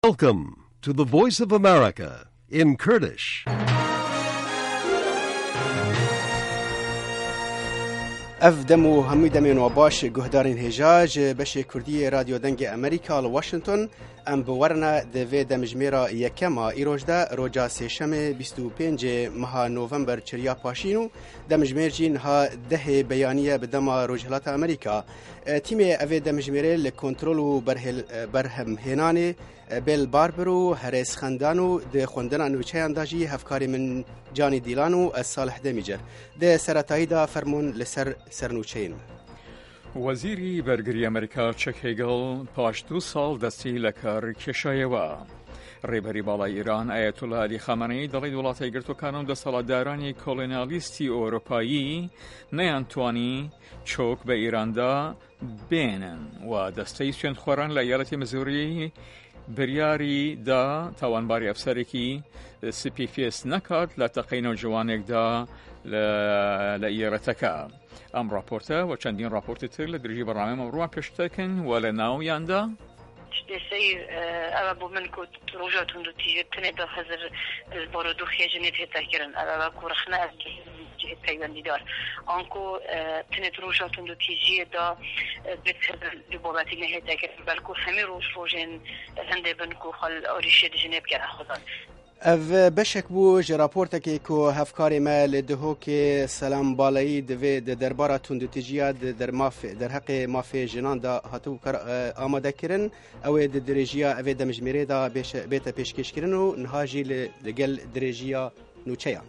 Welcome to the Voice of America in Kurdish. اف دمو همي دمين وباش گهدارين هجاج بش كردي راديو دنگ امريكا لواشنطن ام بورنا دفي دمجميرا يكما ايروجدا روجا سيشم 25 مها نوفمبر چريا پاشينو دمجميرجين ها ده بيانيه بدما روجهلات امريكا تيمي اف دمجميره لكنترولو برهم هناني بل باربرو هرس خندانو ده خوندنا نوچه انداجی هفکاری من جانی دیلانو از صالح دمیجر ده سرطایی دا فرمون لسر سرنوچین وەزیری بەرگری ئەمریکا چەک هێگڵ پاش 2 ساڵ دەستی لە کار کێشایەوە. ڕێبەری باڵای ئیران ئایەتوڵا عەلی خامنەئی دەڵێت وڵاتە یەکگرتووەکان و دەسەڵاتدارانی کۆڵۆنیالیستی ئەوروپایی نەیانتوانی چۆک بە ئیراندا بێنن و دەستەی سوێندخۆران لە ایالەتی مزوری بریاری دا تاوانباری ئەفسەرێکی CPFS نەکات لە تەقەی نەوجوانێکدا لە ئێرەتەکە. ئەم راپۆرتە و چەندین راپۆرتی تر لە درێژی بەڕامەی ئەمڕۆ پێشتەکەن و لە ناویاندا سير أبو منكو روجات هندو تيجي تنبه حزر البارودو خيجنيت هتاكرن أبا كورخنا جهة تايوان ديدار أنكو تنت روجات هندو تيجي دا بتحزر لبولاتي نهتاكرن بالكو همي روجين هنده بنكو خال أوريشي دجنب كرا خدان اف بشک بو راپورتکی کو هفکاری ما لدهو که سلام بالایی دوی درباره تندتجیا در حق مافی جنان دا هاتو آماده کرن او درجیا او دمجمیره دا بیت پیشکش کرن و نهاجی لگل درجیا نوچیان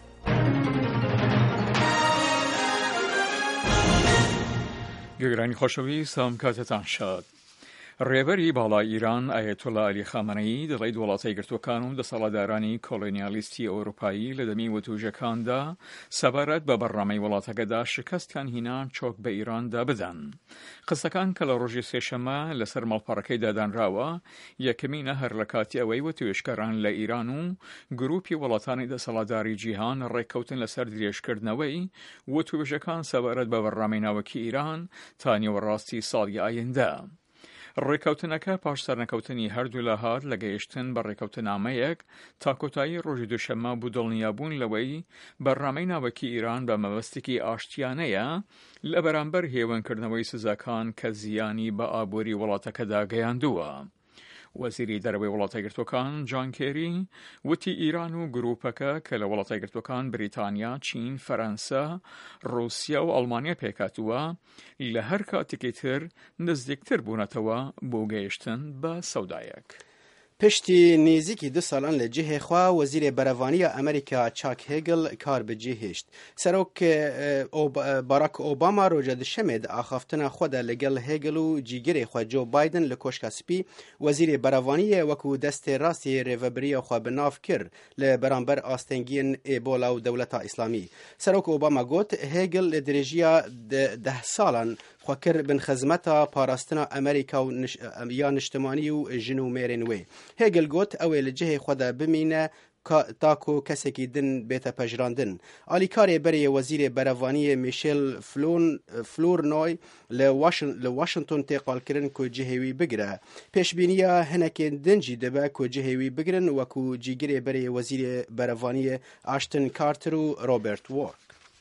گەگرانی خۆشەویست سام کاتتان شاد. ڕێبەری باڵای ئیران ئایەتوڵا عەلی خامنەئی دەڵێت وڵاتە یەکگرتووەکان و دەسەڵاتدارانی کۆڵۆنیالیستی ئەوروپایی لە دەمی وتوژەکاندا سەبارەت بە بەڕامەی وڵاتەکەدا شکستیان هینان چۆک بە ئیراندا بدەن. قسەکان کە لە ڕۆژی سێشەمە لەسەر ماڵپەڕەکەی دادانراوە یەکەمینە هەر لە کاتی ئەوەی وتوێشکەران لە ئیران و گروپی وڵاتانی دەسەڵاتداری جیهان ڕێککەوتن لەسەر درێژکردنەوەی وتوێژەکان سەبارەت بە بەڕامەی ناوەکی ئیران تا نیوەڕاستی ساڵی ئایندە. ڕێکەوتنەکە پاش سەرنەکەوتنی هەردوو لە هات لە گەیشتن بە ڕێکەوتنامەیەک تا کۆتایی ڕۆژی دووشەممە بوو دڵنیابوون لەوەی بەڕامەی ناوەکی ئیران بە مەبەستێکی ئاشتیانەیە لە بەرامبەر هێوەنکردنەوەی سزاکان کە زیانی بە ئابووری وڵاتەکەدا گەیاندووە. وەزیری دەرەوەی وڵاتە یەکگرتووەکان جان کێری وتی ئیران و گروپەکە کە لە وڵاتە یەکگرتووەکان بریتانیا، چین، فەرەنسا، رووسیا و ئەڵمانیا پێکاتووە لە هەر کاتێکی تر نزیکتر بوونەتەوە بۆ گەیشتن بە سەودایەک. پشتی نزیکی 2 سالان لجهه خوا وزیر برەڤانیە ئەمریکا چاک هێگڵ کار بەجێهێشت. سەرۆک باراک ئۆباما ڕۆژە دوشەمێ ئاخافتنە خۆدا لەگەڵ هێگڵ و جیگەرێ خوا جۆ بایدن لە کۆشکا سپی وەزیرێ برەڤانیە وەکو دەستێ ڕاستی ڕێڤەبریە خوا بناف کرد لە بەرامبەر ئاستەنگیین ئێبۆلا و دەوڵەتا ئیسلامی. سەرۆک ئۆباما گوت هێگڵ لە درێژیە 10 ساڵان خواکر بن خزمەتا پاراستنا ئەمریکا و یا نیشتمانی و ژن و مێرێن وێ. هێگل گوت ئەوێ لە جهێ خۆدا بمینە تاکو کەسێکی دن بێتە پەژراندن. ئالیکارێ بەرێ وەزیرێ بەرەڤانیە میشێل فلورنۆی لە واشنطن تێقالکردن کو جهێوی بگرە. پێشبینیە هەنێکێن دنجی دەبە کو جهێوی بگرن وەکو جیگرێ بەرێ وەزیرێ بەرەڤانیە ئاشتن کارتر و ڕۆبرت وۆرک.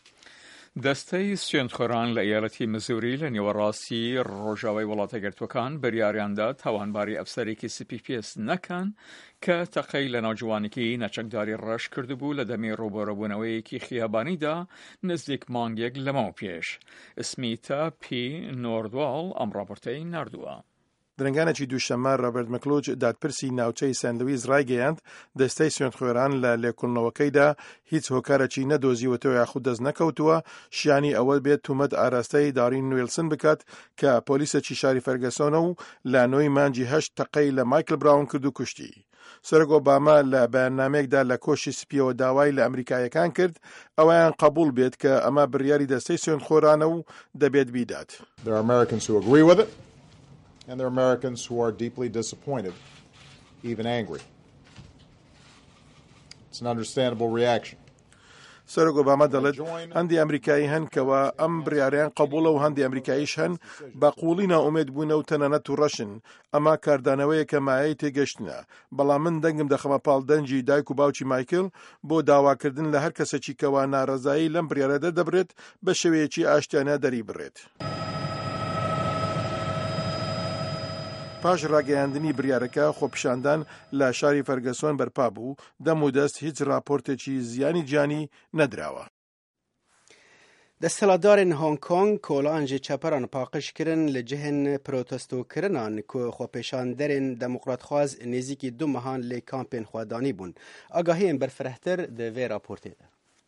دەستەی سوێندخۆران لە ئیالەتی مزوری لە نیوەڕاستی ڕۆژاوای وڵاتە یەکگرتووەکان بەریاریاندا تاوانباری ئەفسەرێکی CPFS نەکەن کە تەقەی لە ناوجوانێکی نەچەکداری ڕەش کردبوو لە دەمی ڕووبەڕەبوونەوەیەکی خیابانیدا نزیک مانگێک لەمەو پێش. سمیتە پی نۆردواڵ ئەم ڕاپۆرتەی ناردووە. درنگانێکی دووشەممە ڕۆبرت مەکلۆج دادپرسی ناوچەی سەندویز ڕایگەیاند دەستەی سوێندخۆران لە لێکۆڵنەوەکەیدا هیچ هۆکارێکی نەدۆزیوەتەوە یاخود دەست نەکەوتووە شیانی ئەوە بێت تومەت ئاراستەی دارین ویلسن بکات کە پۆلیسێکی شاری فەرگەسۆنە و لە نۆی مانجی 8 تەقەی لە مایکل براون کرد و کوشتی. سەرۆک ئۆباما لە بەیاننامەیەکدا لە کۆشی سپیەوە داوای لە ئەمریکایەکان کرد ئەوەیان قبول بێت کە ئەمە بڕیاری دەستەی سوێندخۆرانە و دەبێت بیدات. And there are Americans who are deeply disappointed, even angry. It's an understandable reaction. سەرۆک ئۆباما دەڵێت هەندی ئەمریکایی هەن کەوا ئەم بڕیاریان قبوڵە و هەندی ئەمریکاییش هەن بەقوڵی ناومێد بوونە و تەنانەت و ڕەشن ئەمە کاردانەوەیە کە مایەی تێگەشتنە بەڵام من دەنگم دەخەمە پاڵ دەنجی دایک و باوکی مایکل بۆ داواکردن لە هەر کەسێکی کەوا ناڕەزایی لەم بڕیارەدا دەبرێت بە شێوەیەکی ئاشتیانە دەری بڕێت. پاش ڕاگەیاندنی بڕیارەکە خۆپیشاندان لە شاری فەرگەسۆن بەرپا بوو دەم و دەست هیچ راپۆرتێکی زیانی گیانی نەدراوە. دەسەڵاتدارên هۆنگ کۆنگ کۆڵان ji çeperan paqij kirin li cihên protestokirinan ku xwepêşanderên demokratxwaz nêzîkî du mehan lê kampên xwedanî bûn. Agahiyên berfirehtir di vê raportê de.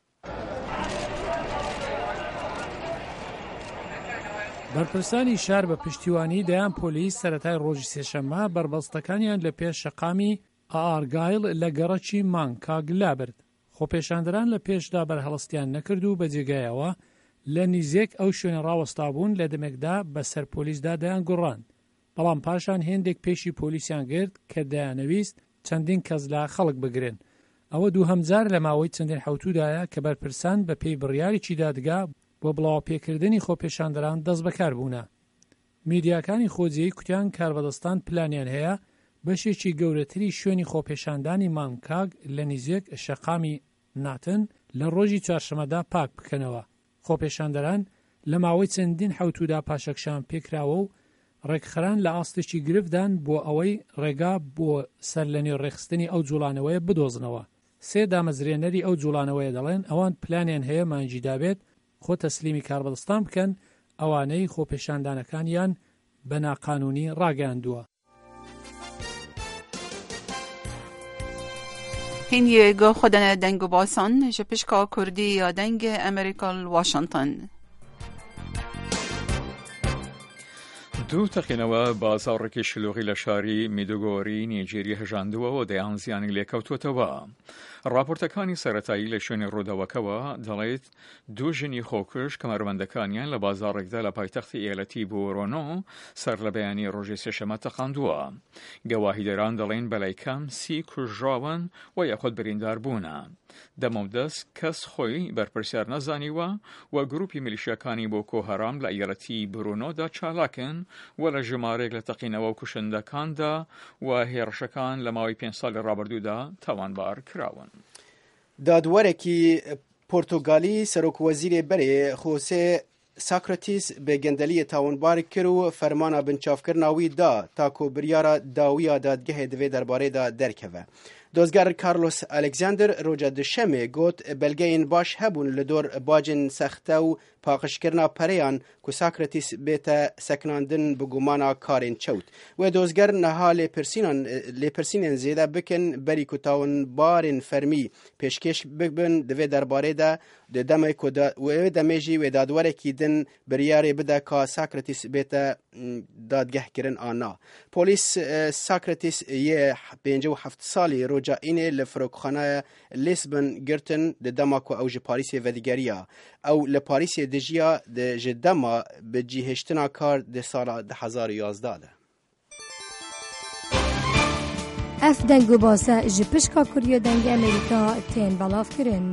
بەرپرسانی شار بە پشتیوانی دەیان پۆلیس سەرەتای ڕۆژی سێشەممە بربەستەکانیان لە پێش شەقامی ئارگایل لە گەڕەکی مانکاگلا برد. خۆپێشاندەران لە پێشدا بەرهەڵستیان نەکرد و بە جێگایەوە لە نیزێک ئەو شوێنە ڕاوەستابوون لە دەمێکدا بەسەر پۆلیسدا دەیان گوڕاند. بەڵام پاشان هێندێک پێشی پۆلیسیان گرت کە دەیانەویست چەندین کەس لە خەڵک بگرن. ئەوە دووهەمجار لە ماوەی چەندین حوتودایە کە بەرپرسان بە پێی بڕیارێکی دادگا بۆ بڵاوپێکردنی خۆپێشاندەران دەست بەکار بوونە. میدیاکانی خۆجیەی کوتیان کاربەدەستان پلانیان هەیە بەشێکی گەورەتری شوێنی خۆپێشاندانی مانکاگ لە نزیک شەقامی ناتن لە ڕۆژی چوارشەمەدا پاک بکەنەوە. خۆپێشاندەران لە ماوەی چەندین حوتودا پاشەکشان پێکراوە و ڕێکخەران لە ئاستێکی گرفتدان بۆ ئەوەی ڕێگا بۆ سەر لە نێو ڕێخستنی ئەو جوڵانەوەیە بدۆزنەوە. سێ دامەزرێنەری ئەو جوڵانەوەیە دەڵێن ئەوان پلانیان هەیە مانجی دابێت خۆ تەسلیمی کاربەدەستان بکەن ئەوانەی خۆپێشاندانەکانیان بە ناقانونی ڕاگەاندووە. هینیێگە خۆدەنە دەنگ و باسان ji pişka Kurdî ya dengê Amerîka li Washington. دوو تەقینەوە بازاڕێکی شلوغی لە شاری میدوگۆری نیجێری هەژاندووە و دەیان زیانی لێکەوتوتەوە. راپۆرتەکانی سەرەتایی لە شوێنی ڕوودەوەکەوە دەڵێت دوو ژنی خۆکش کەمەروەندەکانیان لە بازاڕێکدا لە پایتەختی ئێلەتی بۆرۆنۆ سەر لە بەیانی ڕۆژی سێشەمە تەقاندووە. گەواهیدەران دەڵێن بەلای کەم 30 کوژراون و یەخۆت بریندار بوونە. دەمەودەست کەس خۆی بەرپرسیار نەزانیوە و گروپی میلیشیەکانی بۆکۆ هەرام لە ئێلەتی برونۆدا چالاکن و لە ژمارێک لە تەقینەوە و کوشندەکاندا و هێرشەکان لە ماوەی 5 ساڵی ڕابردوودا تاوانبار کراون. دادوەرێکی پۆرتۆگالی سەرۆکوەزیرێ بەرێ خۆسێ ساکراتیس بێگەندەلیە تاوانبار کرد و فەرمانە بنچافکردناوی دا تاکۆ بریارە داویە دادگەهێ divê derbarê da derkeve. Dozger Carlos Alexander roja dişemê got belgeyên baş hebûn li dor bacên sexte û paqijkirina pereyan ku Sokratis bête sekinandin bi gumana karên çewt. Wê dozger niha lêpirsînên zêde bikin berî ku tawanbarên fermî pêşkêş bibin divê derbarê de di demê ku wê demê jî wê dadwerekî din biryarê bide ka Sokratis bête dadgehkirin ana. Polîs Sokratis yê 57 salî roja înê li firokxanaya Lisbon girtin di dema ku ew ji Parîsê vedigeriya. Ew li Parîsê dijiya ji dema bi cîhêştina kar di sala 2011 de. Ev deng û base ji pişka Kuriya dengê Amerîka tên belavkirin.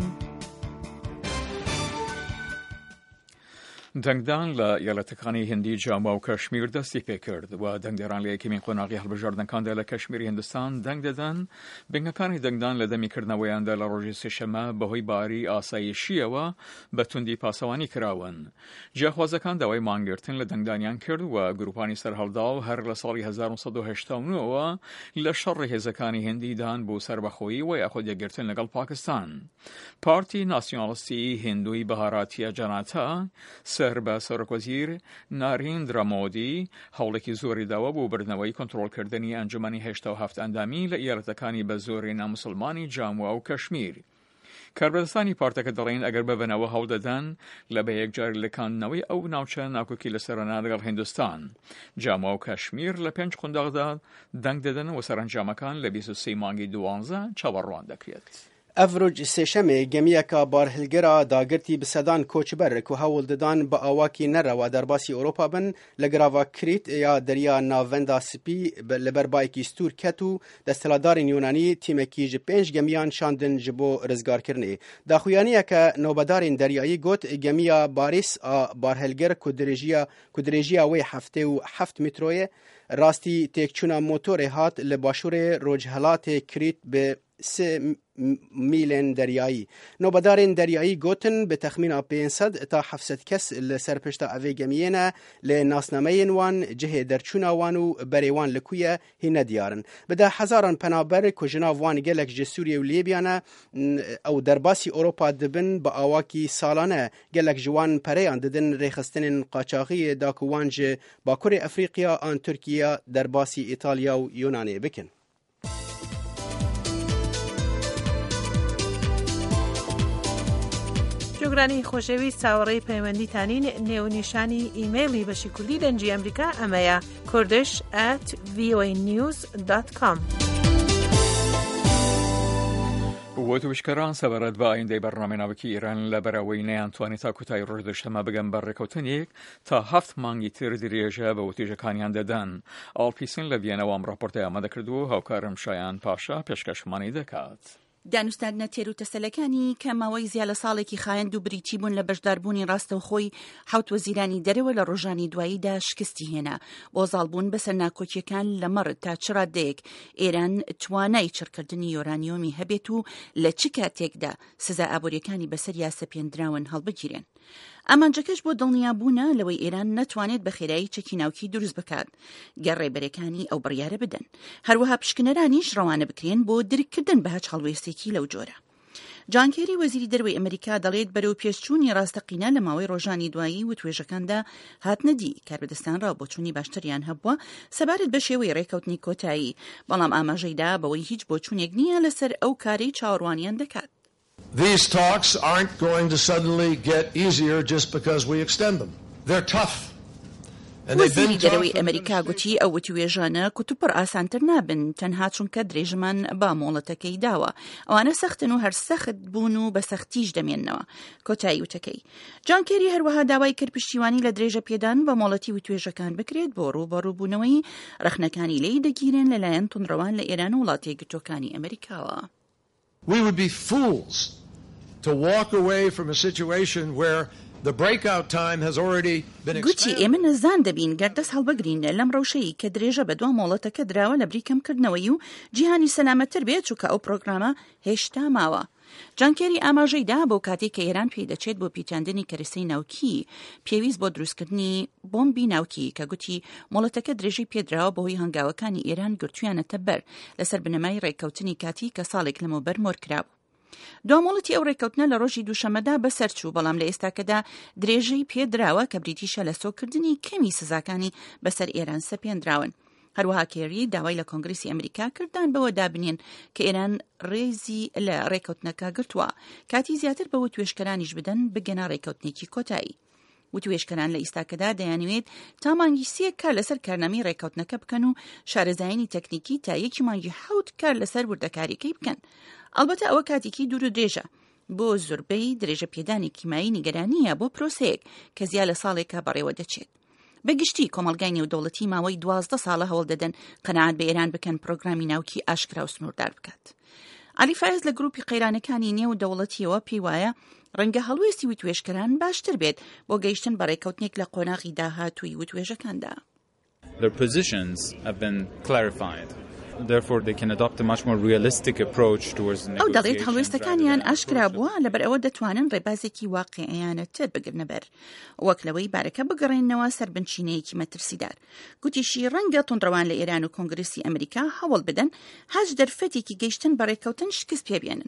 دەنگدان لە یەڵەتەکانی هندی جاما و کەشمیر دەستی پێکرد و دەنگدەران لە یەکەمین قۆناغی هەڵبژاردنەکاندا لە کەشمیری هندستان دەنگ دەدەن. بنگەکانی دەنگدان لە دەمیکردنەوەیاندا لە ڕۆژی سێشەمە بەهۆی باری ئاسایشیەوە بە توندی پاسەوانی کراون. جیاخوازەکان داوای مانگرتن لە دەنگدانیان کرد و گروپانی سەرهەڵدا و هەر لە ساڵی 1989ەوە لە شەڕی هێزەکانی هندی دان بۆ سەربەخۆیی و یاخود یەکگرتن لەگەڵ پاکستان. پارتی ناسیۆنالیستی هندوی بەهاراتیە جاناتا سەر بە سەرۆکوەزیر ناریندرا مۆدی هەوڵێکی زۆری داوە بۆ بردنەوەی کۆنتڕۆڵکردنی ئەنجومەنی 87 ئەندامی لە ئیالەتەکانی بە زۆری ناموسڵمانی جاموا و کەشمیر. کاربەدەستانی پارتەکە دەڵێن ئەگەر ببنەوە هەوڵدەدەن لە بە یەکجار لەکاندنەوەی ئەو ناوچە ناکۆکی لەسەرەنا لەگەڵ هیندستان. جاموا و کەشمیر لە 5 قونداغدا دەنگ دەدەن و سەرنجامەکان لە 23 مانگی 12 چاوەڕوان دەکرێت. افروج سێشەمێ گەمیەکە بارهلگرا داگرتی bi sedan koçber ku hewl didan bi awakî nerewa derbasî Ewropa bin li girava Krît ya deriya navenda Spî li ber bayekî stûr ket û desthilatdarên Yûnanî tîmekî ji 5 gemiyan şandin ji bo rizgarkirinê. Daxuyaniyeke navbedarên deryayî got gemiya Baris a barhelger ku dirêjiya wê heftê û 7 metroyê rastî têkçûna motorê hat li başûrê rojhilatê Krît bi 3 میلên deryayî. Navbedarên deryayî gotin bi texmîna 500 ta 700 kes li ser pişta evê gemiyê ne lê nasnameyên wan, cihê derçûna wan û berê wan li ku ye hîn nediyarin. Bi de hezaran penaber ku ji nav wan gelek ji Sûriye û Lîbya ne ew derbasî Ewropa dibin bi awakî salane gelek ji wan pereyan didin rêxistinên qaçaxiyê da ku wan ji Bakurê Efrîqiya an Tirkiye derbasî Îtalya û Yûnanê bikin. جۆگرانی خۆشەویست چاوەڕێی پەیوەندیتانین نێونیشانی ئیمەیلی بەشی کوردی دەنجی ئەمریکا ئەمەیە kurdish@voanews.com. وتوشکەران سەبارەت بە ئایندەی بەرنامەناوەکی ئێران لە بەراوەی نەیانتوانی تا کۆتایی ڕۆژدەشتەمە بگەن بە ڕێکەوتنێک تا 7 مانگی تر درێژە بە وتێژەکانیان دەدەن. ئاڵپیسن لە ڤیەنەوە ئەم ڕاپۆرتەی ئامادەکردووە هاوکارم شایان پاشا پێشکەشمانی دەکات. دانوستاندنە تێروتەسەلەکانی کە ماوەی زیاد لە ساڵێکی خایەند و بریتی بوون لە بەشداربوونی ڕاستەوخۆی حوت وەزیرانی دەرەوە لە ڕۆژانی دواییدا شکستی هێنا. بۆزاڵبوون بەسەر ناکۆکیەکان لە مەڕ تا چ ڕادەیەک ئێران توانای چڕکردنی یۆرانیۆمی هەبێت و لە چ کاتێکدا سزا ئابوووریەکانی بەسەر یاسەپێنراون هەڵبگیرێن. ئامانجەکەش بۆ دڵنیابوونە لەوەی ئێران نەتوانێت بە خێرایی چەکی ناوکی دروست بکات گەڕێبەرەکانی ئەو بڕیارە بدەن. هەروەها پشکنەرانیش ڕەوانە بکرێن بۆ درکردن بە هەچ هەڵوێستێکی لەو جۆرە. جان کێری وەزیری دەروی ئەمریکا دەڵێت بەرەو پێشچوونی ڕاستەقینە لە ماوەی ڕۆژانی دوایی و توێژەکاندا هاتنەدی کاربەدەستانرا بۆ چوونی باشتریان هەبووە سەبارەت بە شێوەی ڕێکەوتنی کۆتایی، بەڵام ئاماژەیدا بەوەی هیچ بۆچوونێک نییە لەسەر ئەو کارەی چاوەڕوانیان دەکات. These talks aren't going to suddenly get easier just because we extend them. They're tough. وەزیری دەرەوەی ئەمریکا گوتی ئەو وتوێژانە کوتوپڕ ئاسانتر نابن تەنها چونکە درێژمان با مۆڵەتەکەی داوە. ئەوانە سەختن و هەر سەخت بوون و بە سەختیش دەمێننەوە. کۆتایی وتەکەی. جان کێری هەروەها داوای کرد پشتیوانی لە درێژە پێدان بە مۆڵەتی وتوێژەکان بکرێت بۆ ڕووبەڕووبوونەوەی ڕەخنەکانی لێی دەگیرێن لەلایەن تونڕەوان لە ئێران و وڵاتە یەکگرتووەکانی ئەمریکاوە. We would be fools to walk away from a situation where the breakout time has already been expanded. گوتی ئێمە نەزان دەبین گەردەست هەڵبگرین لەم ڕەوشەی کە درێژە بە دوا مۆڵەتەکە دراوە لە بریکەمکردنەوەی و جیهانی سەلامەتتر بێت چونکە ئەو پرۆگرامە هێشتا ماوە. جان کێری ئاماژەیدا بۆ کاتێک کە ئێران پێی دەچێت بۆ پیتاندنی کەرەسەی ناوکی پێویست بۆ دروستکردنی بۆمبی ناوکی کە گوتی مۆڵەتەکە درێژەی پێدراوە بەهۆی هەنگاوەکانی ئێران گرتویانەتە بەر لەسەر بنەمای ڕێکەوتنی کاتی کە ساڵێک لەمەوبەر مۆرکرابوو. دوامۆڵەتی ئەو ڕێکەوتنە لە ڕۆژی دووشەمەدا بەسەرچوو، بەڵام لە ئێستاکەدا درێژەی پێدراوە کە بریتیشە لە سۆکردنی کەمی سزاکانی بەسەر ئێران سەپێنراون. هەروەها کێری داوای لە کۆنگرسی ئەمریکا کردان بەوە دابنێن کە ئێران ڕێزی لە ڕێکەوتنەکە گرتووە کاتی زیاتر بەوە توێشکەرانیش بدەن بگەنە ڕێکەوتنێکی کۆتایی. وتوێشکەران لە ئیستاکەدا دەیانوێت تا مانگی 3 کار لەسەر کارنامەی ڕێکەوتنەکە بکەن و شارەزایانی تەکنیکی تا یەکی مانگی 7 کار لەسەر وردەکاریەکەی بکەن. ئەلبەتە ئەوە کاتێکی دوور و درێژە بۆ زۆربەی درێژە پێدانێکی مایی نیگەرانیە بۆ پرۆسەیەک کە زیاد لە ساڵێکە بەڕێوە دەچێت. بەگشتی کۆمەلگای نێودەوڵەتی ماوەی 12 ساڵە هەوڵ دەدەن قەناعەت بە ئێران بکەن پرۆگرامی ناوکی ئاشکرا و سنووردار بکات. علی فایز لە گروپی قەیرانەکانی نێودەوڵەتیەوە پێی وایە ڕەنگە هەڵوێستی وتوێشکەران باشتر بێت بۆ گەیشتن بە ڕێکەوتنێک لە قۆناغی داهاتووی وتوێژەکاندا. Their positions have been clarified. Therefore, they can adopt a much more realistic approach towards negotiations. ئەو دەڵێت هەڵوێستەکانیان ئاشکرا بووە لەبەر ئەوە دەتوانن ڕێبازێکی واقعیانەتر بگرنە بەر وەک لەوەی بارەکە بگەڕێنەوە سەر بنچینەیەکی مەترسیدار. گوتیشی ڕەنگە تۆندڕەوان لە ئێران و کۆنگرسی ئەمریکا هەوڵ بدەن هەچ دەرفەتێکی گەیشتن بە ڕێکەوتن شکست پێبێنن.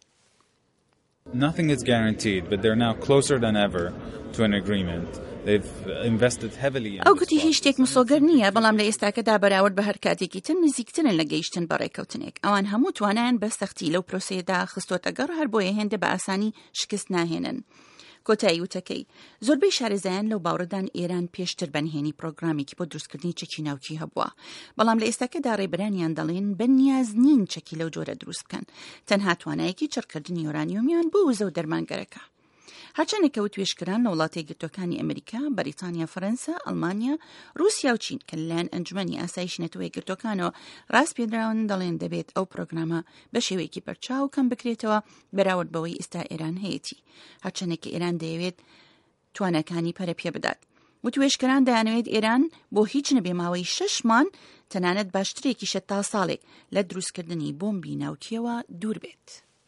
Nothing is guaranteed, but they're now closer than ever to an agreement. They've invested heavily in. ئەو گوتی هیچ شتێک مسۆگەر نییە، بەڵام لە ئێستاکەدا بەراورد بە هەر کاتێکی تر نزیکترن لە گەیشتن بە ڕێکەوتنێک. ئەوان هەموو توانیان بە سەختی لەو پرۆسەیەدا خستۆتە گەڕ هەر بۆیە هێندە بە ئاسانی شکست ناهێنن. کۆتایی وتەکەی زۆربەی شارەزایان لەو باوەڕدان ئێران پێشتر بەنهێنی پرۆگرامێکی بۆ دروستکردنی چەکی ناوکی هەبووە، بەڵام لە ئێستاکەدا ڕێبەرانیان دەڵێن بەنیاز نین چەکی لەو جۆرە دروست بکەن، تەنها توانایەکی چڕکردنی یۆرانیۆمیان بۆ وزە و دەرمانگەرەکە. هەرچەندێک کە توێشکران لە وڵاتە یەکگرتووەکانی ئەمریکا، بەریتانیا، فەرەنسا، ئەڵمانیا، رووسیا و چین کە لەلایەن ئەنجومەنی ئاسایشی نەتەوە یەکگرتووەکانەوە ڕاست پێدراون دەڵێن دەبێت ئەو پرۆگرامە بە شێوەیەکی بەرچاو کەم بکرێتەوە بەراورد بەوەی ئێستا ئێران هەیەی، هەرچەندێک کە ئێران دەیەوێت توانەکانی پەرە پێ بدات. وتوێشکران دەیانەوێت ئێران بۆ هیچ نەبێ ماوەی 6 مان تەنانەت باشترێکیشە تا ساڵێک لە دروستکردنی بۆمبی ناوکیەوە دوور بێت.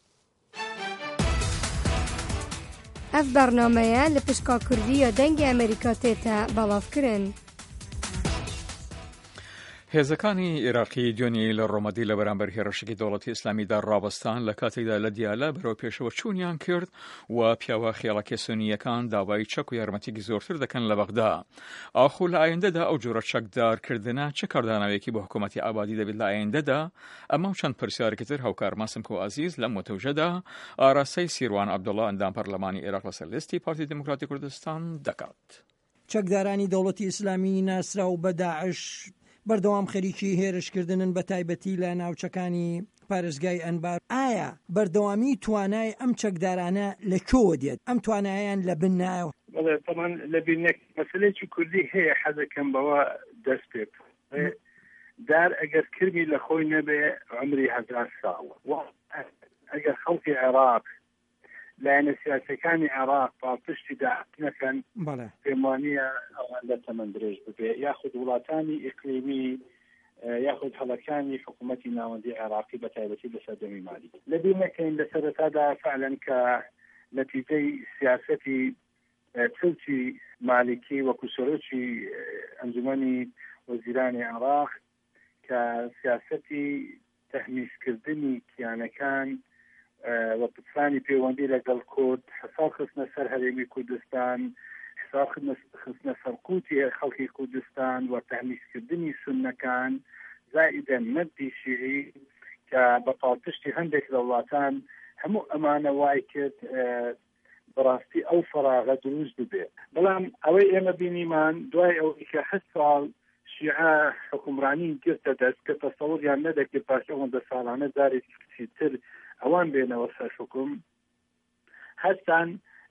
اف برنامه لپشکا کردی یا دنگ امریکا تیتا بلاف کرن. هێزەکانی عێراقی دوێنێ لە ڕۆمەدی لە بەرامبەر هێرشێکی دەوڵەتی ئیسلامیدا ڕابستان لە کاتێکدا لە دیالە بەرەو پێشەوە چوونیان کرد و پیاوە خێڵەکە سونیەکان داوای چەک و یارمەتیی زۆرتر دەکەن لە بەغدا. ئاخو لە ئایندەدا ئەو جۆرە چەکدارکردنە چه کارداناوێکی بۆ حکوومەتی ئابادی دەبێت لە ئایندەدا؟ ئەمە و چەند پرسیارێکی تر هاوکار ماسمکۆ عەزیز لەم وەتەوژەدا ئاراستەی سیروان عەبدوڵڵا ئەندام پەرلەمانی عێراق لەسەر لیستی پارتی دموکراتی کوردستان دەکات. چەکدارانی دەوڵەتی ئیسلامی ناسرا و بە داعش بەردەوام خەریکی هێرشکردنن بە تایبەتی لە ناوچەکانی پارێزگای ئەنبار. ئایا بەردەوامی توانای ئەم چەکدارانە لە کۆوە دێت؟ ئەم توانایان لە بن نایە؟ طبعا لە بینێک مەسلەیەکی کوردی هەیە حەزەکەم بەوە دەست پێ دار ئەگەر کرمی لە خۆی نەبێ عمری 1000 ساڵە. ئەگەر خەڵکی عێراق لایەنە سیاسەکانی عێراق پاڵپشتی داهاتنەکەن پێم وانییە ئەوان لە تەمەن درێژ ببێ، یاخود وڵاتانی ئیقلیمی یاخود هەڵەکانی حکوومەتی ناوەندی عێراقی بە تایبەتی لە سەردەمی مالی لە بیر نەکەین لە سەرەتادا فعلەن کە نەتیجەی سیاسەتی چلچی مالکی وەکو سەرۆکی ئەنجومەنی وەزیرانی عێراق کە سیاسەتی تەحمیسکردنی کیانەکان و پرسانی پەیوەندی لەگەڵ کورد حساب خستنە سەر هەرێمی کوردستان، حساب خستنە سەر قوتی خەڵکی کوردستان و تەحمیسکردنی سوننەکان زائیدەن مەدی شیعی کە بە پاڵپشتی هەندێک لە وڵاتان هەموو ئەمانە وای کرد بەڕاستی ئەو فەراغە دروست ببێت. بەڵام ئەوەی ئێمە بینیمان دوای ئەوەی کە 8 ساڵ شیعە حکومڕانی گرتە دەست کە تەسەوڕیان نەدەکرد پاش ئەوەندە ساڵانە جارێکی تر ئەوان بێنەوە سەر حکوم، هەستان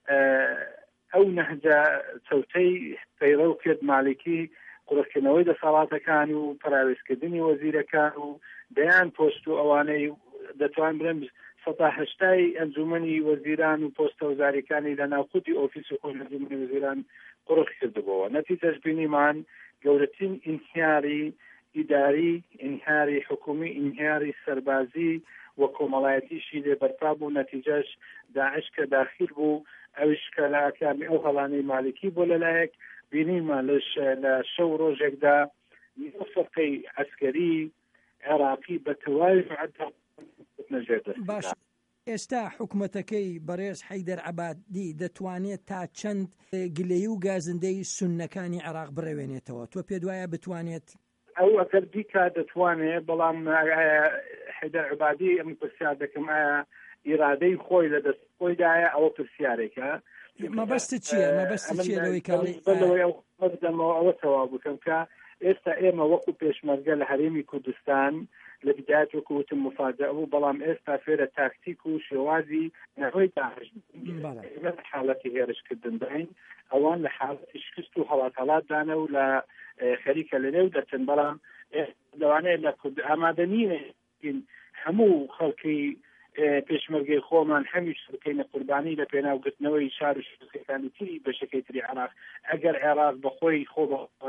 ئەو نەهجە چەوتەی پەیڕە و کرد مالکی قوڕکردنەوەی دەسەڵاتەکان و پراوێزکردنی وەزیرەکان و دەیان پۆست و ئەوانەی دەتوان برن 180 ئەنجومەنی وەزیران و پۆستە وەزاریەکانی لە ناوخودی ئۆفیسی خۆی ئەنجومەنی وەزیران قوڕک کردبووە. نەتیجەش بینیمان گەورەترین ئینهیاری ئیداری، ئینهیاری حکومی، ئینهیاری سەربازی و کۆمەڵایەتیشی لێ بەرپا بوو. نەتیجەش داعش کە داخل بوو ئەوش کە لە ئەکامی ئەو هەڵانەی مالکی بۆ لەلایەک بینیمان لە شەو ڕۆژێکدا فەرقەی عەسکەری عێراقی بە تەواوی نەژێت. باش ئێستا حکوومەتەکەی بەڕێز حەیدەر عەبادی دەتوانێت تا چەند گلەیی و گازندەی سوننەکانی عێراق بڕێوێنێتەوە؟ تۆ پێ وایە بتوانێت؟ ئەو ئەگەر دیکە دەتوانێت، بەڵام حەیدەر عەبادی ئەم پرسیار دەکەم ئایا ئیرادەی خۆی لە دەست خۆیدایە؟ ئەوە پرسیارێکە. مەبەستت چییە؟ مەبەستت چییە لەوەی کاڵی ئەوە تەواو بکەم کە ئێستا ئێمە وەکو پێشمەرگە لە هەرێمی کوردستان لە بدایەت وەکوتم مفاجئە بوو، بەڵام ئێستا فێرە تاکتیک و شێوازی نەهۆی داعش حاڵەتی هێرشکردن داین، ئەوان لە حاڵەتی شکست و هەڵاتەڵاتدانە و لە خەریکە لەنێو دەچن، بەڵام لەوانەیە لە کورد ئامادە نین هەموو خەڵکی پێشمەرگەی خۆمان هەمیش بکەینە قوربانی لە پێناوگرتنەوەی شار و شوێنەکانی تری بەشەکەی تری عێراق ئەگەر عێراق بەخۆی خۆ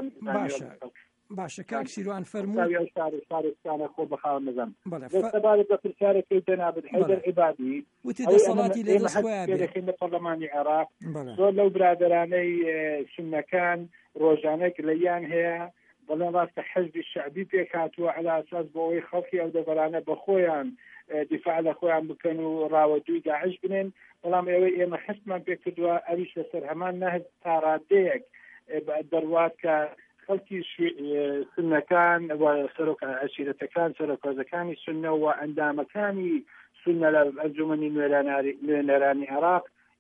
باشە. کاک سیروان فەرمووی شارستانە خۆ بەخاو نەزەم دەستەبارەت بە پرسیارەکەی جەنابەت حەیدەر عیبادی وتی دەسەڵاتی لێدەستخۆیان لە پەرلەمانی عێراق زۆر لەو برادرانەی سوننەکان ڕۆژانەی لەیان هەیە، بەڵام ڕاستە حەزبی شەعبی پێک هاتووە عەلا ئەساس بۆ ئەوەی خەڵکی ئەو دەبەرانە بە خۆیان دیفاع لە خۆیان بکەن و ڕاوەدووی داعش بنێن، بەڵام ئێوەی ئێمە حەزمان پێ کردووە ئەویش لەسەر هەمان نەهج تا ڕادەیەک دەڕوات کە خەڵکی سوننەکان و سەرۆک عەشیرەتەکان سەرۆکۆزەکانی سوننە و ئەندامەکانی سوننە لە ئەنجومەنی نوێنەرانی عێراق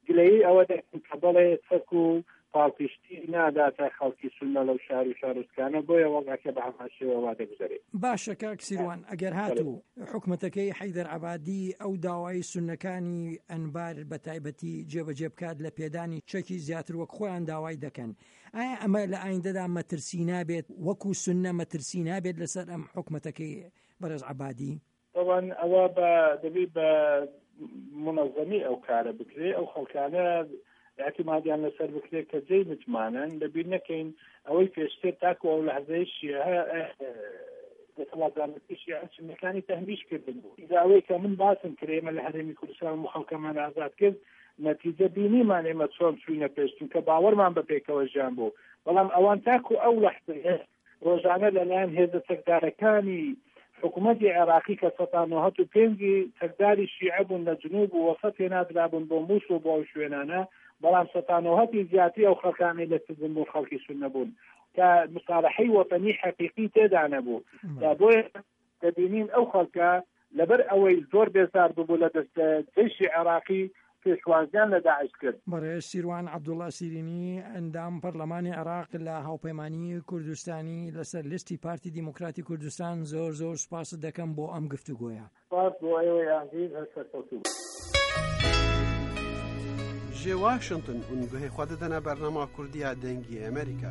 گلەیی ئەوە دەکەن کە بەڵێ سەک و پاڵپیشتی ناداتە خەڵکی سونە لەو شار و شارستکانە بۆیە وەڵگاکە بە هەماشەوە وا دەگوزارێت. باشە کاک سیروان ئەگەر هاتوو حکومەتەکەی حەیدەر عەبادی ئەو داوای سونەکانی ئەنبار بە تایبەتی جێبەجێ بکات لە پێدانی چەکی زیاتر وەک خۆیان داوای دەکەن، ئایا ئەمە لە ئایندەدا مەترسی نابێت وەکو سونە مەترسی نابێت لەسەر ئەم حکومەتەکەی بەرز عەبادی؟ طبعا ئەوە دەبێت بە منەظەمی ئەو کارە بکرێ، ئەو خەڵکانە اعتمادیان لەسەر بکرێت کە جێی متمانن لەبیر نەکەین ئەوەی پێشتر تاکو ئەو لەحزەی شیعە دەسەڵاتدارەتی شیعە سونەکانی تەهمیش کردن بوو. ئیداوەی کە من باسم کرێمە لە هەرێمی کوردستان و خەڵکەمان ئازاد کرد نەتیجە بینیمان ئێمە چۆن چووینە پێشتون کە باوەڕمان بە پێکەوە ژیان بوو، بەڵام ئەوان تاکو ئەو لەحزەیە ڕۆژانە لەلایەن هێزە چەکدارەکانی حکوومەتی عێراقی کە 1995 چەکداری شیعە بوون لە جنوب و وەسەط هێنادرابوون بۆ مووسڵ بۆ ئەو شوێنانە، بەڵام 1990 زیاتی ئەو خەڵکانی لە سزم بوون خەڵکی سونە بوون کە مصالحەی وەطنی حەقیقی تێدا نەبوو. بۆیە دەبینین ئەو خەڵکە لەبەر ئەوەی زۆر بێزار ببوو لە دەستە جێشی عێراقی پێشوازیان لە داعش کرد. بەڕێز سیروان عەبدوڵڵا سیرینی ئەندام پەرلەمانی عێراق لە هاوپەیمانی کوردستانی لەسەر لیستی پارتی دیموکراتی کوردستان زۆر زۆر سوپاس دەکەم بۆ ئەم گفتوگۆیە. سپاس بۆ ئێوەی عەزیز هەرسەرکەوتوو. ji Washington û guhê xwe didine bernama Kurdiya dengê Amerîka.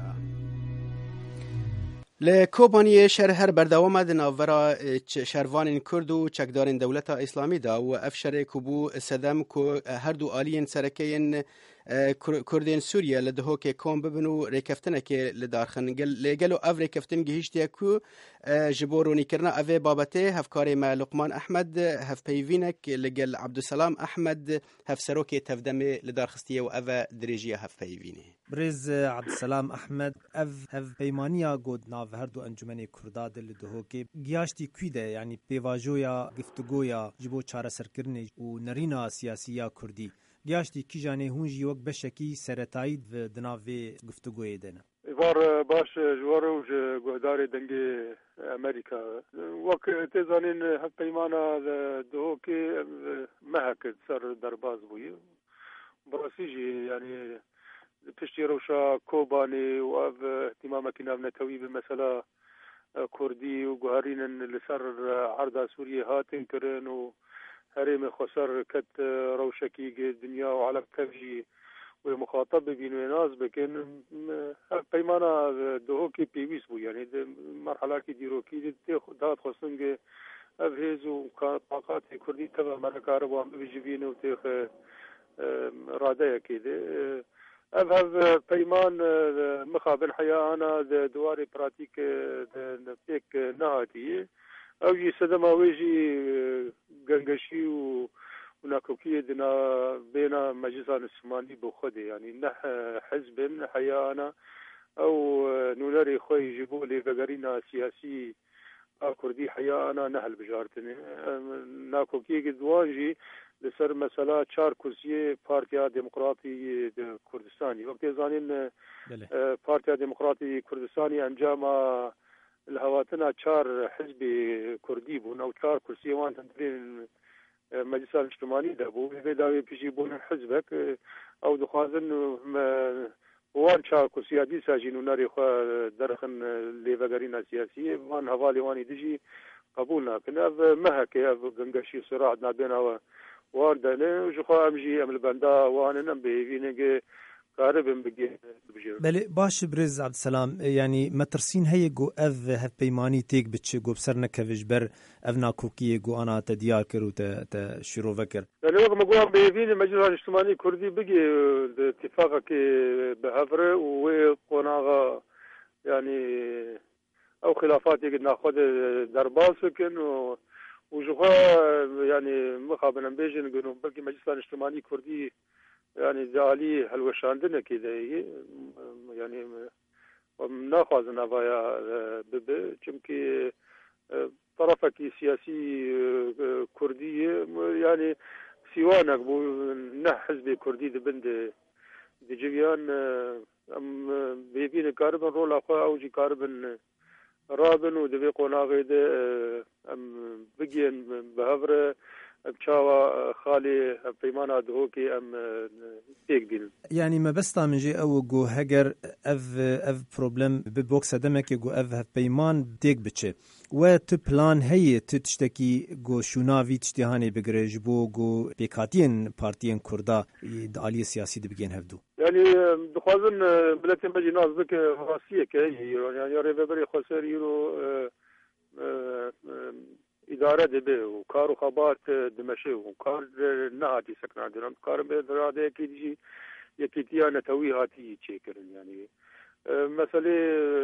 Li Kobaniyê şerher berdewama di navbera şervanên Kurd û çekdarên Dewleta Îslamî da û ev şerê ku bû sedem ku her du aliyên serekeyên Kurdên Sûriye li dihokê kom bibin û rêkeftinekê li darxin. Lê gelo ev rêkeftin gihîştiye ku ji bo ronîkirina evê babetê hevkarê me Luqman Ehmed hevpeyvînek li gel Abduselam Ehmed hevserokê tevdemê li darxistiye û ev e dirêjiya hevpeyvînê. برێز عەبدسەلام ئەحمەد ئەv hevpeymaniya got nav her du encûmenê Kurda de li dihokê giyashtî kwî de yanî pêvajoya giftugoya ji bo çareserkirinê û nerîna siyasî ya Kurdî giyashtî kîjanê hûn jî wek beşekî seretayî di nav vê giftugoyê de ne. Var baş ji war û ji guhdarê dengê Amerîka wek tê zanîn hevpeymana dihokê mehek ser derbas bûye. Birasî jî yanî piştî rewşa Kobanê û ev ihtimamekî navnetewî bi mesela Kurdî û guherînin li ser erda Sûriyê hatin kirin û herêmê xweser ket rewşekî dinya û alem jî wê muxatab bibîn wê naz bikin peymana dihokê pêwîst bû yanî di merhelakî dîrokî tê dat xwestin ev hêz û taqatê Kurdî teva merekare wan bibijivîn û têxe radeyekê de ev hev peyman mixabin heyana duwarê pratîk pêk nehatiye ew jî sedema wê jî gengeşî û nakokiyê dina bêna meclisa Nismanî bi xwedê yanî neh hezbin heyana ew nûnerê xwe ji bo lêvegerîna siyasî a Kurdî heyana neh hilbijartine nakokiyekî duan jî li ser mesela çar kursiyê Partiya Demokratî Kurdistanî wek tê zanîn Partiya Demokratî Kurdistanî encama li hevatina çar hizbê Kurdî bûn ew çar kursiyê wan tentirên Meclisa Niştimanî de bû vê dawê pişî bûn hizbek ew dixwazin wan çar kursiya dîsa jî nûnerê xwe derxin lêvegerîna siyasiyê van hevalê wanî dijî qebûl nakin ev mehekê ev gengeşî sirahat nabêna we wan dene ji xwe em jî em li benda wanin em bêhêvînê karibin bigê. Belê baş birêz Abduselam yanî metirsîn heye got ev hevpeymanî têk biçe got ser nekeve ji ber ev nakokiyê got ana te diyar kir û te şîrove kir. Yani wek me got em bêhêvînê Meclisa Niştimanî Kurdî bigê di itîfaqekê bihevre û wê qonaxa yanî ew xilafatê naxwe de derbas bikin û ji xwe yanî mixabin em bêjin belkî Meclisa Niştimanî Kurdî yani alî helweşandinekê de ye yani naxwazin evaya bibe çimkî tarafekî siyasî Kurdî yani sîwanek bû neh hizbê Kurdî dibin di civiyan em bêhêvî karibin rola xwe ew jî karibin rabin û divê qonaxê de em bigên bihevre بچاوا خالي بيمانا دهوكي ام تيك بين يعني ما بس طامنجي او جو هجر اف بروبلم ببوكس دمك جو اف بيمان تيك بتشي و تو بلان هي تشتكي جو شوناوي تشتهاني بگرج بو جو بكاتين بارتيين كردا دالي سياسي دبگين هفدو يعني دخوازن بلاتين بجي ناس بك راسية كي يعني ريبري خسر يرو إدارة دبي وكار وخبات دمشق وكار نهاتي سكن عندنا كار بدرادة كيجي يكتيا نتوي هاتي تشكرن يعني مسألة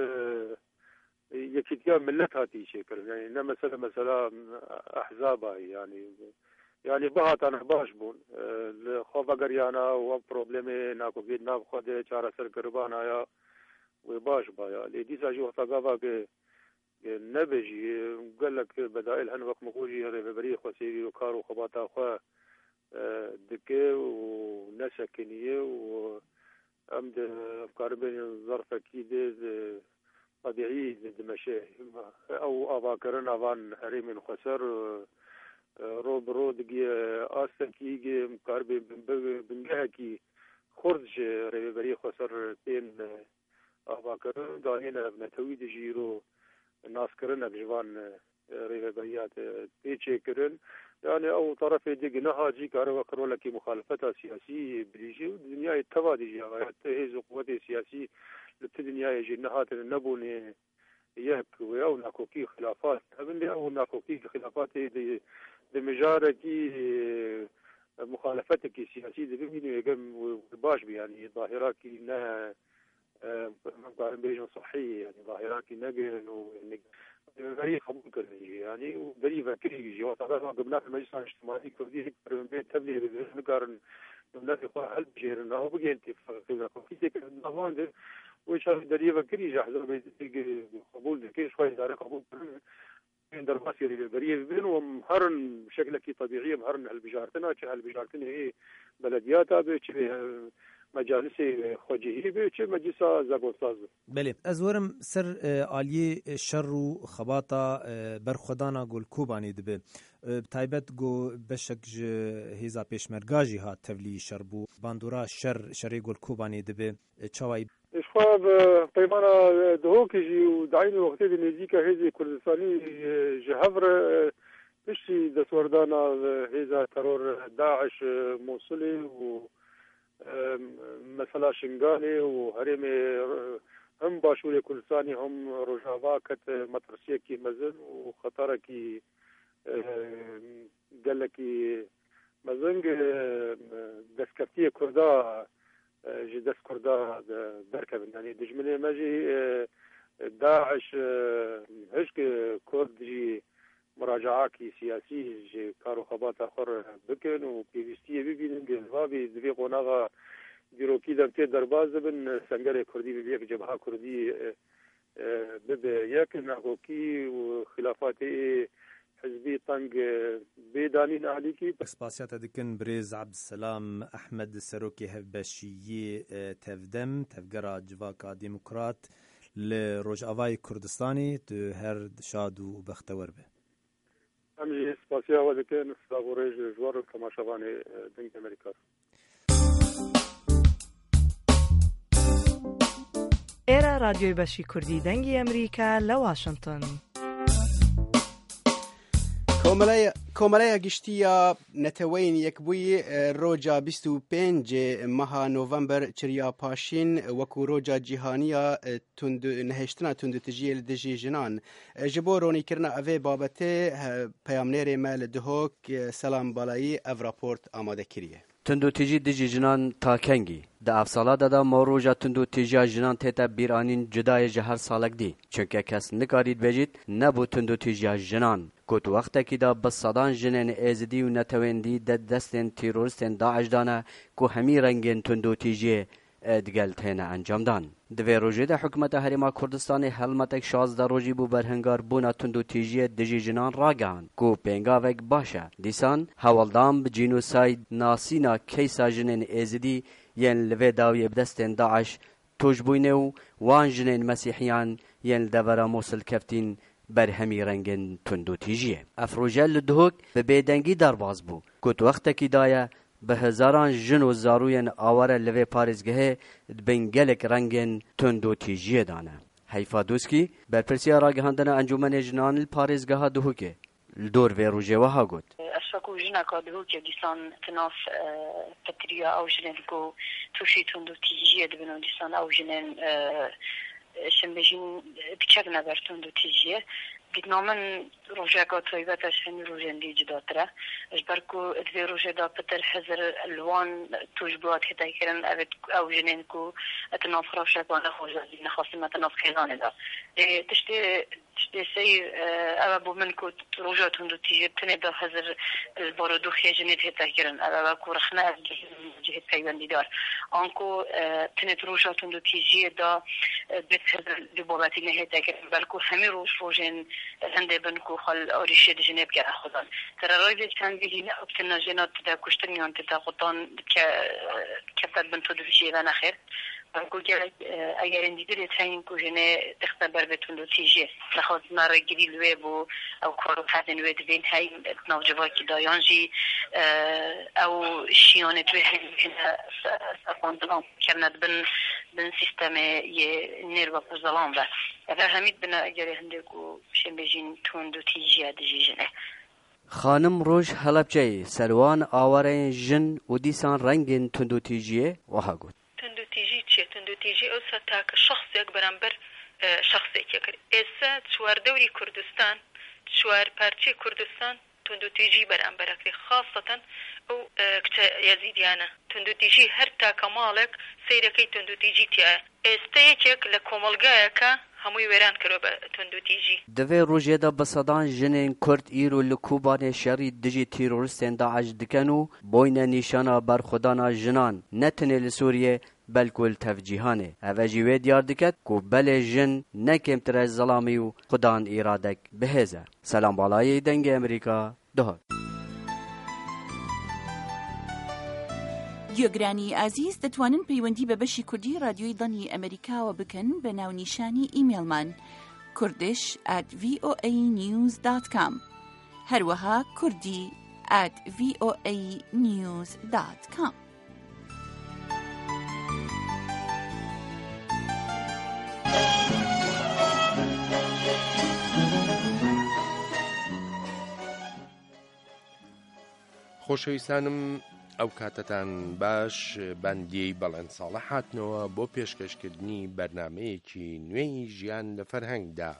يكتيا ملت هاتي تشكرن يعني إنما مسألة أحزابها يعني بهات أنا باش بون الخوف قريانا وبروبلمي ناكو بيد ناب خده چارة سر قربانا يا وباش بايا لدي ساجي وقتاقافا كي نبجي قال لك بدائل هن وقت مخوجي هذا بريخ وسيري وكار وخباتا خوا دكي ونسكنية وأمد أفكار بين ظرف أكيد طبيعي دمشق أو أفاكرن أفان هريم خسر روب رودگی آستکی مقارب بنگه کی خرج ربری خسر بین آباکرن دانین ابنتوی دجیرو ناس کرن بجوان ربریات پیچه کرن يعني أو طرف دق نهاجي كارو كرولا كي مخالفتها سياسي بريجي والدنيا يتبع ديجي هيز قوة سياسي للدنيا يجي نهات النبوني يهك وياو ناكوكي خلافات أبن أو ناكوكي خلافات دي بمجارة مخالفتك السياسية بمينو يقام باش يعني ظاهرة كي انها بيجن صحية يعني ظاهرة كي نقل بري قبول كرني يعني وبري فكري يجي وطبعا قبلنا في المجلس الاجتماعي كردي هيك بين تبليغ نقارن الناس يقول هل بجيرنا هو بقي انت في ذيك النظام ده وش دري فكري جاهز قبول كيف شوي دار قبول در مسيري بريه بينهم هرن بشكل كي طبيعي مهرن هالبجارتنا هالبجارتنا هي بلدياتها بيش مجالس خوجهي بيش مجلس زاغوساز بله ازورم سر عالی شر و خباطا برخدانا گل کوبانی دبه تایبت گو بشک هیزا پیشمرگاجی ها تبلی شربو باندورا شر گل کوبانی دبه چوای إشخاب طيبانا دهوكي ودعيني وقتي نزيكا هذي كردستاني جهفر بشي دسوردانا هذا ترور داعش موصلي و مثلا شنغاني وهرمي هم باشولي كردستاني هم رجافا كت مطرسية كي مزن وخطارة كي قال لك مزنج دسكفتية كردا جدس كردا بركب يعني دجمني ماجي داعش هشك كرد جي مراجعاكي سياسي جي كارو خبات اخر بكن وبيستي بيبين جلبابي دبي قناغا بيروكي دمتي درباز بن سنجر كردي بيك جبهه كردي بب ياكن اكوكي وخلافاتي حزبي طنق بيدانين عليكي اسباسيات دكن بريز عبد السلام احمد سروكي هبشي تفدم تفقرا جواكا ديمقراط لروجافاي كردستاني تو هر شاد وبختور به امجي اسباسيا ودكن سلاغوريج جوار كما شباني دنك امريكا ايرا راديو بشي كردي دنگي امريكا لواشنطن کۆمەلەیە گشتیە نەتەوەین یەکبووی ڕۆژە 25 مەها نۆڤەمبەر چریا پاشین وەکو ڕۆژە جیهانیە نەهێشتنە توندوتیژیە لە دژی ژنان ji بۆ ڕۆنیکردنە ئەvê بابەتê پەیامنێرê me li dihok Selam Balayî ev raport amade kiriye. Tundutîjî dijî jinan takengî di avsalada da morûja tundutîjiya jinan tête bîranîn cudayê ji her salek dî çunke kes nikarî dibêjît nebû tundutîjiya jinan got wextekî da bi sedan jinên êzidî û netewendî de destên terorîstên Daeş dane ku hemî rengên tundutîjiyê digel têne encamdan. Di vê rojê de hikûmeta Herêma Kurdistanê helmetek 16 rojî bû berhingar bûna tundutîjiyê dijî jinan ragihand ku pêngavek baş e. Dîsan hewaldan bi cînosayîd nasîna keysa jinên êzidî yên li vê dawiyê bi destên Daeş tûj bûyne û wan jinên Mesîhiyan yên li devera Mosul keftîn بەرهەمی ڕەنگن تند و تیژیە ئەفرۆژە لە دهۆک بە بێدەنگی دەرباز بوو گوت وەختێکیدایە بە هەزاران ژن و زارویان ئاوارە لەوێ پارێزگەهێ بن gelek rengên tund û tîjiyê dane. Heyfa Doskî berpirsiya ragihandina encûmenê jinan li parêzgeha Duhokê li dor vê rojê wiha got. Eşku jineka Duhokê dîsan tinaf petriya ew jinên ku tûşî tund û tîjiyê dibin û dîsan ew jinên şimbêjîn piçek neber tund û tîjiyê. Dîtnamin rojeka taybet eşhenî rojên dî cidatir e. Ji ber ku divê rojê da pitir hezir li wan tûj bi hat hêtekirin ev jinên ku etinaf xiraşeka nexweja nexwastin me tinaf xêzanê da. Tiştê seyr ew bû min ku roja tund û tîjiyê tinê da hezir li barodûxê jinê hêtekirin ew ku rexne ev cihê peywendîdar. An ku tinê roja tund û tîjiyê da bêt hezir li babetî ne hêtekirin ber ku hemî roj rojên هنده بن کو خال آریشه جنب که خودان تر رای چند بیلی نه ابتنا جنات تا کشتنیان تا خودان که کفت بن تو دوشی و نخیر بانکو که اگر اندیدی تاین کو جنه تختبر بتون دو تیجه نخواست ناره گیری لوی بو او کارو حدن وی دوین تاین نوجوا کی دایانجی او شیانه توی هنه سفاندلان کرند بن سیستم یه نیر و پوزلان و اگر همید بنا اگر هنده کو شنبجین تون دو تیجه دجیجنه خانم روش هەڵەبجەی سەروان ئاوارەیان ژن و دیسان ڕەنگên tund û tîjiyê wiha got. Tund û tîjî çi ye? Tund û tîjî ewsa take şexsek beramber şexsekê kir. Êsa çwardewrî Kurdistan, çwarparçeyê Kurdistan tund û tîjî beramber kir. Xasatan ew kiçe Yazîdiyan e. Tund û tîjî her take malek seyrekê tund û tîjî tîye. Êsteyekek li komelgayeka hemûyê wêran kirobe tund û tîjî. Di vê rojê de bi sedan jinên Kurd îro li Kobanê şerî dijî teroristên Daeş dikin û boyne nîşana berxwedana jinan ne tenê li Sûriyê belku li tevcîhanê. Ev jî wê diyar diket ku belê jin ne kêmtir e zelamî û xudan îradek bihêz e. Selam balayê dengê Amerîka Duhok. گوێگرانی ئازیز دەتوانن پەیوەندی بە بەشی کوردی رادیۆی دڵنی ئەمریکاوە بکەن بە ناونیشانی ئیمێلمان kurdish@voanews.com هەروەها kurdi@voanews.com. خۆشەویستانم ئەو کاتتان باش بەندی بەڵێن ساڵە هاتنەوە بۆ پێشکەشکردنی بەرنمەیەکی نوێی ژیان لە فەرهەنگدا.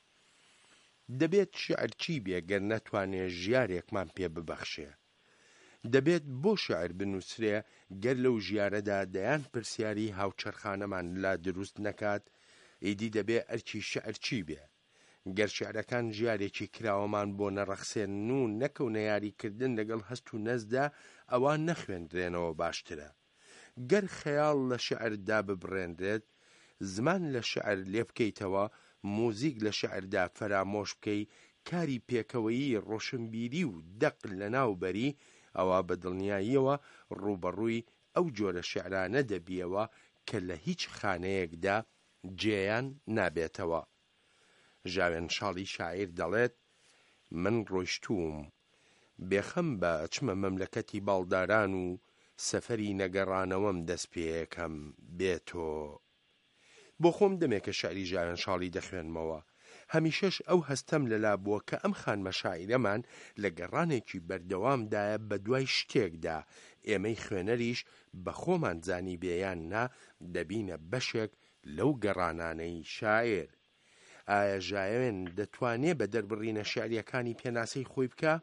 دەبێت شیعر چی بێ گەر نەتوانێت ژیارێکمان پێ ببەخشێ. دەبێت بۆ شیعر بنووسرێ گەر لەو ژیارەدا دەیان پرسیاری هاوچەرخانەمان لا دروست نەکات ئیدی دەبێت ئەرکی شیعر چی بێ. گەر شیعرەکان ژیارێکی کراوەمان بۆ نەڕەخسێن و نەکەونە یاریکردن لەگەڵ هەست و نەزدا ئەوان نەخوێندرێنەوە باشترە. گەر خەیاڵ لە شیعردا ببڕێنرێت زمان لە شیعر لێ بکەیتەوە موزیک لە شیعردا فەرامۆش بکەی کاری پێکەوەیی ڕۆشنبیری و دەق لە ناوبەری ئەوە بە دڵنیاییەوە ڕوبەڕووی ئەو جۆرە شیعرانە دەبیەوە کە لە هیچ خانەیەکدا جێیان نابێتەوە. ژاوێن شاڵی شاعیر دەڵێت من ڕۆیشتووم بێخەم بە چمە مەملەکەتی باڵداران و سەفەری نەگەڕانەوەم دەست پێیەکەم بێتۆ. بۆ خۆم دەمێکە شعری ژاوێن شاڵی دەخوێنمەوە. هەمیشەش ئەو هەستەم لەلا بووە کە ئەم خانمە شاعیرەمان لە گەڕانێکی بەردەوامدایە بە دوای شتێکدا ئێمەی خوێنەریش بە خۆمان زانی بێیان نا دەبینە بەشێک لەو گەڕانانەی شاعیر. ئایا ژاوێن دەتوانێت بە دەربڕینە شعریەکانی پێناسەی خۆی بکە؟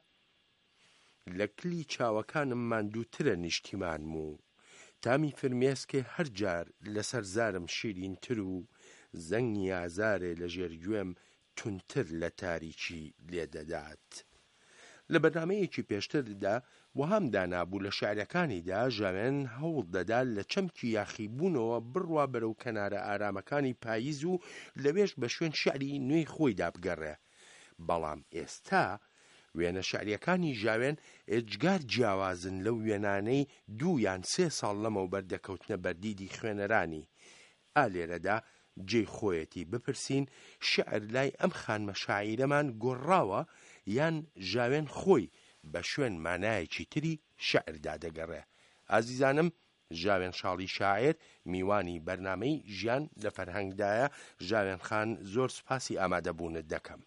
لە کلی چاوەکانم ماندووترە نیشتیمانم و تامی فرمێسکێ هەر جار لەسەر زارم شیرینتر و زەنگی ئازارێ لە ژێرگوێم تونتر لە تاریکی لێدەدات. لە بەرنامەیەکی پێشتردا وەهام دانابوو لە شعرەکانیدا ژاوێن هەوڵ دەدا لە چەمکی یاخیبوونەوە بڕوا بەرەو کەنارە ئارامەکانی پاییز و لەوێش بە شوێن شعری نوێی خۆیدا بگەڕێ. بەڵام ئێستا وێنە شعریەکانی ژاوێن ئێجگار جیاوازن لەو وێنانەی 2 یان 3 ساڵ لەمەوبەر دەکەوتنە بەردیدی خوێنەرانی. ئالێرەدا جێی خۆیەتی بپرسین شعر لای ئەم خانمە شاعیرەمان گۆڕاوە یان ژاوێن خۆی بە شوێن مانایەکی تری شعردا دەگەڕێ. ئازیزانم، ژاوێن شاڵی شاعر میوانی بەرنامەی ژیان لە فەرهەنگدایە. ژاوێن خان، زۆر سوپاسی ئامادەبوونت دەکەم.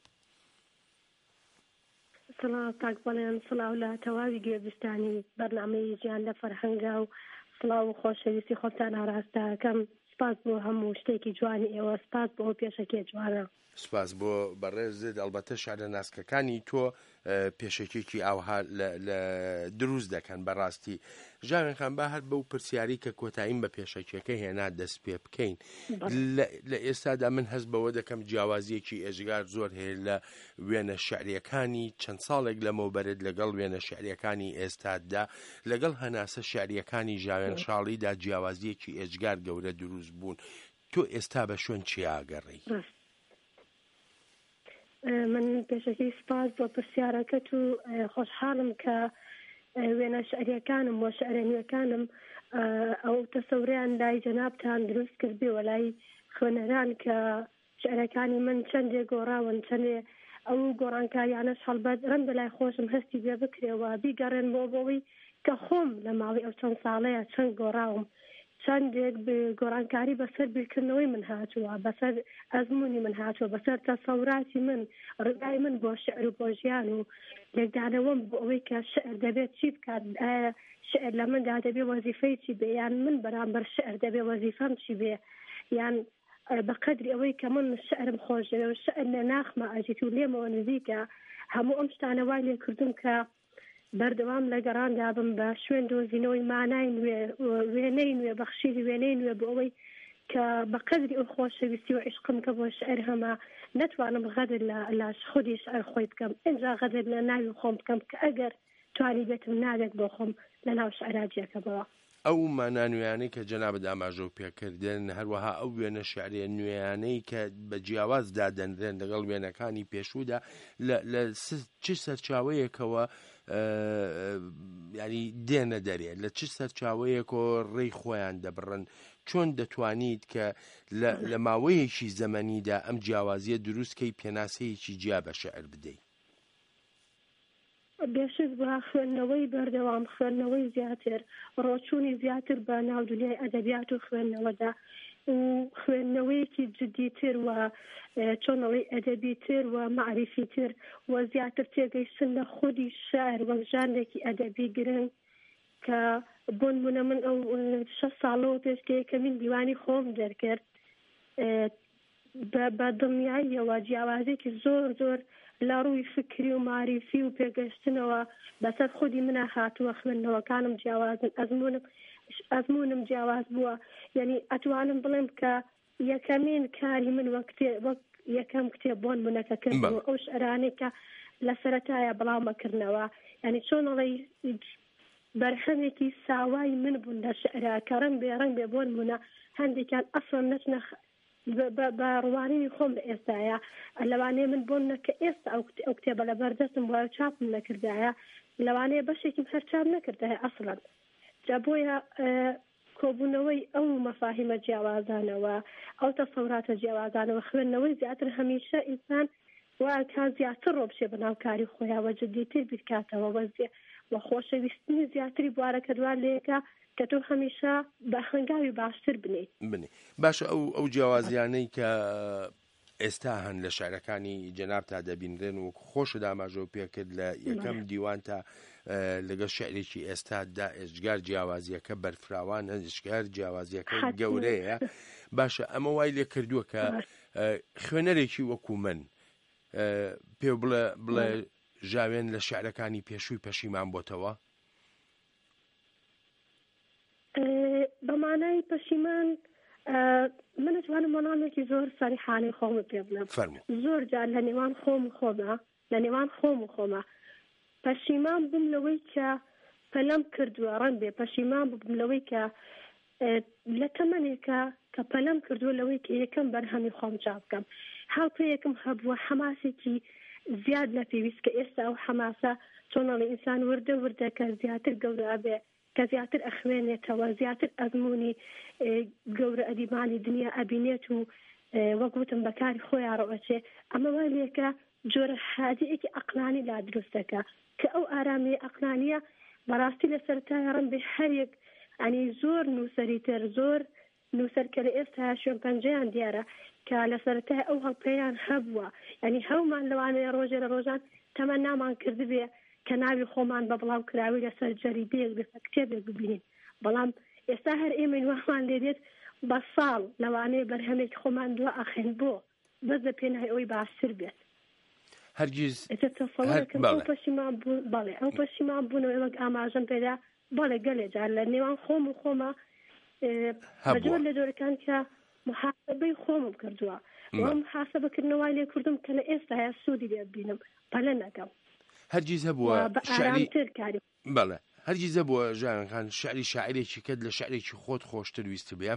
سڵاو تاکبڵێن، سڵاو لە تەواوی گوێبیستانی بەرنامەی ژیان لە فەرهەنگا و سڵاو و خۆشەویستی خۆتان ئاراستەکەم. سپاس بۆ هەموو شتێکی جوانی ئێوە، سپاس بۆ پێشەکێ جوانە. سپاس بۆ بەڕێزت. ئەلبەتە شعرە ناسکەکانی تۆ پێشەکێکی ئاوها لە دروست دەکەن. بەڕاستی ژاوێن خان، با هەر بەو پرسیاری کە کۆتاییم بە پێشەکێکە هێنا دەست پێ بکەین. لە ئێستادا من هەست بەوە دەکەم جیاوازیەکی ئێژگار زۆر هەیە لە وێنە شعریەکانی چەند ساڵێک لەمەوبەرت لەگەڵ وێنە شعریەکانی ئێستادا، لەگەڵ هەناسە شعریەکانی ژاوێن شاڵیدا جیاوازیەکی ئێژگار گەورە دروست بوون. تۆ ئێستا بە شوێن چی ئاگەڕی؟ من پێشەکەی سپاس بۆ پرسیارەکەت و خۆشحاڵم کە وێنە شعریەکانم و شعرێنیەکانم ئەو تەسەوریان لای جەنابتان دروست کردی و لای خوێنەران کە شعرەکانی من چەندێ گۆڕاون، چەندێ ئەو گۆڕانکاریانەش هەڵبەت ڕەنگە لای خۆشم هەستی بێ بکرێەوە بیگەڕێن بۆەوەی کە خۆم لە ماوەی ئەو چەند ساڵەیە چەند گۆڕاوم، چەندێک گۆڕانکاری بەسەر بیرکردنەوەی من هاتووە، بەسەر ئەزمموی من هاتووە، بەسەر تەسەوراتی من، ڕگای من بۆ شعر و بۆ ژیان و لێکدانەوەم بۆ ئەوەی کە شعر دەبێت چی بکات، شعر لە مندا دەبێ وەزیفەی چی بێ، یان من بەرامبەر شعر دەبێ وەزیفەم چی بێ، یان بەقەدری ئەوەی کە من شعرم خۆش دەوێ و شعر لە ناخمە ئەژیت و لێمەوە نزیکە. هەموو ئەم شتانە وای لێ کردوم کە بەردەوام لە گەڕاندا بم بە شوێن دۆزینەوەی مانای نوێ، وێنەی نوێ، بەخشیری وێنەی نوێ بۆ ئەوەی کە بەقەدری ئەو خۆشەویستی و عشقم کە بۆ شعر هەما نەتوانم غەدر لە خودی شعر خۆی بکەم، ئینجا غەدر لە ناوی خۆم بکەم کە ئەگەر توانی بێتم نادێت بۆ خۆم لە ناو شعراجیەکەمەوە. ئەو مانانویانەی کە جەنابەت ئاماژە و پێکردن، هەروەها ئەو وێنە شعرێ نوێیانەی کە بە جیاوازدا دەنرێن لەگەڵ وێنەکانی پێشوودا، لە چ سەرچاوەیەکەوە ینی دێنە دەرێ، لە چ سەرچاوەیەکەوە ڕێی خۆیان دەبڕن؟ چۆن دەتوانیت کە لە ماوەیەکی زەمەنیدا ئەم جیاوازیە دروستکەی پێناسەیەکی جیا بە شعر بدەیت؟ بێشک بە خوێندنەوەی بەردەوام، خوێندنەوەی زیاتر، ڕۆچوونی زیاتر بە ناو دنیای ئەدەبیات و خوێندنەوەدا، خوێندنەوەیەکی جدیتر و چۆنەوەی ئەدەبیتر و معریفیتر و زیاتر تێگەیشتن لە خودی شاعر وەک ژانرێکی ئەدەبی گرنگ کە بۆ نمونە من ئەو 6 ساڵەوە پێش کە یەکەمین دیوانی خۆم دەرکرد بە دڵنیاییەوە جیاوازێکی زۆر زۆر لە ڕووی فکری و معریفی و پێگەشتنەوە بەسەر خودی منە هاتووە. خوێندنەوەکانم جیاوازن، ئەزمونم جیاواز بووە، یعنی ئەتوانم بڵێم کە یەکەمین کاری من وەک یەکەم کتێب بۆن منەکە کردەوە ئەو شعرانەی کە لە سەرەتایە بڵاومەکردنەوە، یعنی چۆنەڵی بەرهەمێکی ساوای من بوون لە شعرا کە ڕەنگ بێ بۆن منە هەندێکیان ئەسڵ نەچنە بە ڕوانینی خۆم لە ئێستاە لەوانەیە من بۆن کە ئێستا ئەو کتێبە لە بەردەستم وایە چاپم نەکردایە، لەوانەیە بەشێکیم هەر چاپ نەکردایە ئەسڵەن. جا بۆیە کۆبوونەوەی ئەو مەفاهیمە جیاوازانەوە، ئەو تەسەوراتە جیاوازانەوە، خوێندنەوەی زیاتر هەمیشە ئینسان وایە زیاتر ڕۆبشێ بەناوکاری خۆیەوە، جدیتر بیرکاتەوە وە خۆشەویستنی زیاتری بوارەکە دوار لێکە کە تۆ هەمیشە بە هەنگاوی باشتر بنێ. باشە ئەو جیاوازیانەی کە ئێستا هەن لە شعرەکانی جەناب تا دەبینرێن و خۆشە داماژە پێکرد لە یەکەم دیوان تا لەگەڵ شعرێکی ئێستادا ئێژگار جیاوازیەکە بەرفراوان، ئێژگار جیاوازیەکە گەورەیە. باشە ئەمە وای لێ کردووە کە خوێنەرێکی وەکو من پێ بڵێ ژاوێن لە شعرەکانی پێشووی پەشیمان بۆتەوە؟ بەمانای پەشیمان من ئەتوانم وەڵامێکی زۆر سەریحانەی خۆم پێ بڵێم. زۆر جار لە نێوان خۆم و خۆمە پەشیمان بووم لەوەی کە پەلەم کردووە، ڕەنگ بێ پەشیمان بووم لەوەی کە لە تەمەنێکە کە پەلەم کردووە لەوەی کە یەکەم بەرهەمی خۆم چاپ بکەم. هاوپەیەکم هەبووە حەماسێکی زیاد لە پێویست کە ئێستا ئەو حەماسە چۆنەڵی ئینسان وردە کە زیاتر گەورە بێ، کە زیاتر ئەخوێنێتەوە، زیاتر ئەزمموی گەورە ئەدیبانی دنیا ئەبینێت و وەکوتم بەکاری خۆیان ڕەوەچێ ئەمە وای لێکە جۆرە حاجەیەکی ئەقلانی لا دروستەکە کە ئەو ئارامی ئەقلانیە بەڕاستی لە سەرەتای ڕەن بێ هەرێک ئەنی زۆر نووسەری تر زۆر نووسەر کە لە ئێستا شوێن پەنجەیان دیارە کە لە سەرەتای ئەو هەڵپەیان هەبووە یعنی هەومان لەوانەیە ڕۆژێ لە ڕۆژان تەمە نامان کردبێ کە ناوی خۆمان بە بڵاو کراوی لەسەر جەریدەیەک بێ کتێبێک ببینین بەڵام ئێستا هەر ئێمە وامان لێ دێت بە ساڵ لەوانەیە بەرهەمێک خۆمان دووە ئەخێن بۆ بەس لە پێناهی ئەوەی باشتر بێت هەرگیز پەشیمان بوو بەڵێ ئەو پەشیمان بوونەوە ئێوەک ئاماژەم پێدا بەڵێ گەلێ جار لە نێوان خۆم و خۆمە بەجۆر لە جۆرەکان کە محاسبەی خۆمم کردووە ئەو محاسبەکردنەوەی لێ کردم کە لە ئێستا هەیە سوودی لێ ببینم پەلە نەکەم هەرگیز هەبووە شعری کاری بەڵێ هەرگیز هەبووە ژاوێن خان شعری شاعرێکی کەت لە شعرێکی خۆت خۆشتر ویست بێ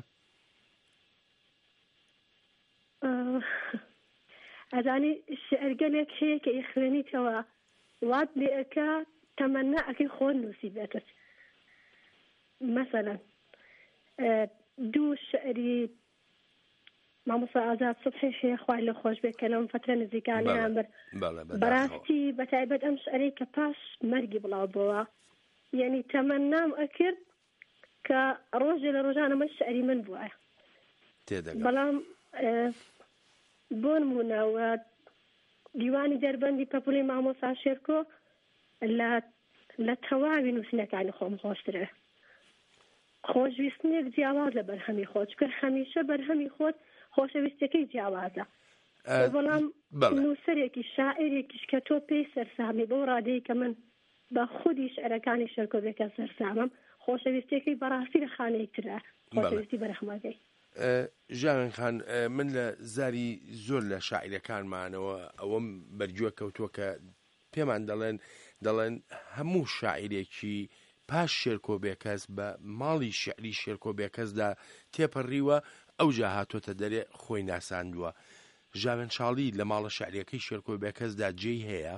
ئەزانی شعرگەلێک هەیە کە ئیخوێنیتەوە وات لێەکە تەمەنا ئەکەی خۆ نووسی بێتت مەسەلەن دوو شعری مامۆستا ئازاد سوبحی هەیە خوای لە خۆش بێت کە لەم فترە نزیکانیان بەر بەڕاستی بەتایبەت ئەم شعرەی کە پاش مەرگی بڵاو بووە یعنی تەمەنام ئەکرد کە ڕۆژێ لە ڕۆژان ئەمە شعری من بووە بەڵام بۆ نمونەوە دیوانی دەربەندی پەپولی مامۆستا شێرکۆ لە تەواوی نووسینەکانی خۆم خۆشترە خۆشویستنێک جیاواز لە بەرهەمی خۆت کە هەمیشە بەرهەمی خۆت خۆشەویستەکەی جیاوازە بەڵام نووسەرێکی شاعرێکیش کە تۆ پێی سەرسامی بۆ ڕادەیە کە من بە خودی شعرەکانی شێرکۆبێکە سەرسامم خۆشەویستێکی بەڕاستی لە خانەیەکترە خۆشەویستی بەرەخمەکەی ژاوێن خان من لە زاری زۆر لە شاعیرەکانمانەوە ئەوەم بەرگوێ کەوتووە کە پێمان دەڵێن هەموو شاعیرێکی پاش شێرکۆبێکەس بە ماڵی شعری شێرکۆبێکەسدا تێپەڕیوە ئەو جا هاتۆتە دەرێ خۆی ناساندووە ژاوێن شاڵی لە ماڵە شعریەکەی شێرکۆبێکەسدا جێی هەیە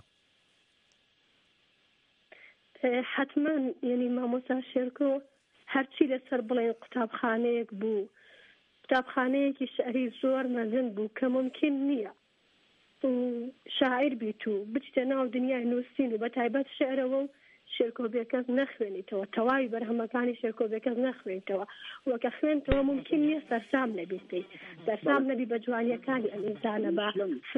حتما یعنی مامۆستا شێرکۆ هەرچی لەسەر بڵێن قوتابخانەیەک بوو قوتابخانەیەکی شعری زۆر مەزن بوو کە ممکن نییە شاعر بیت و بچتە ناو دنیای نووسین و بە تایبەت شعرەوە و شێرکۆبێکەس نەخوێنیتەوە تەواوی بەرهەمەکانی شێرکۆبێکەس نەخوێنیتەوە وەکە خوێنتەوە ممکن نییە سەرسام نەبیستەی سەرسام نەبی بە جوانیەکانی ئەم ئینسانە بە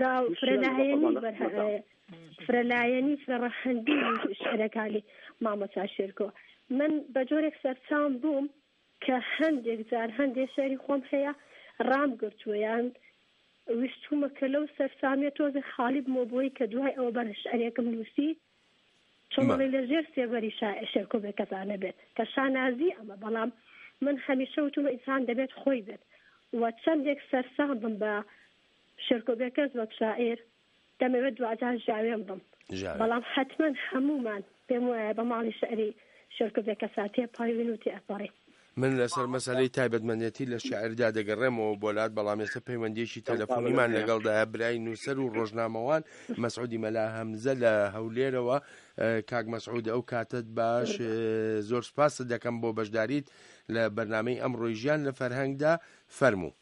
فرەلایەنی فرەڕەهەندی شعرەکانی مامۆستا شێرکۆ من بە جۆرێک سەرسام بووم کە هەندێک جار هەندێک شعری خۆم هەیە ڕام گرتووەیان ویستومە کە لەو سەرسامیە تۆزە خاڵی بمە بۆی کە دوای ئەوە بەرە شعرێکم نووسی چۆمەڵی لەژێر سێوەری شێرکۆبێکەکانە بێت کە شانازی ئەمە بەڵام من هەمیشە وتومە ئینسان دەبێت خۆی بێت و چەندێک سەرسام بم بە شێرکۆبێکەس وەک شاعیر دەمەوێت دوجار ژاوێن بم بەڵام حتما هەمومان پێم وایە بە ماڵی شعری شێرکۆبێکەسا تێپایوین و تێئەپەڕی من لەسەر مەسەلەی تایبەتمەندێتی لە شاعردا دەگەڕێمەوە بۆلات بەڵام ئێستا پەیوەندیەکی تەلەفۆنیمان لەگەڵدایە برای نووسەر و ڕۆژنامەوان مەسعودی مەلا هەمزە لە هەولێرەوە کاک مەسعود ئەو کاتت باش زۆر سپاس دەکەم بۆ بەشداریت لە بەرنامەی ئەمڕۆی ژیان لە فەرهەنگدا فەرموو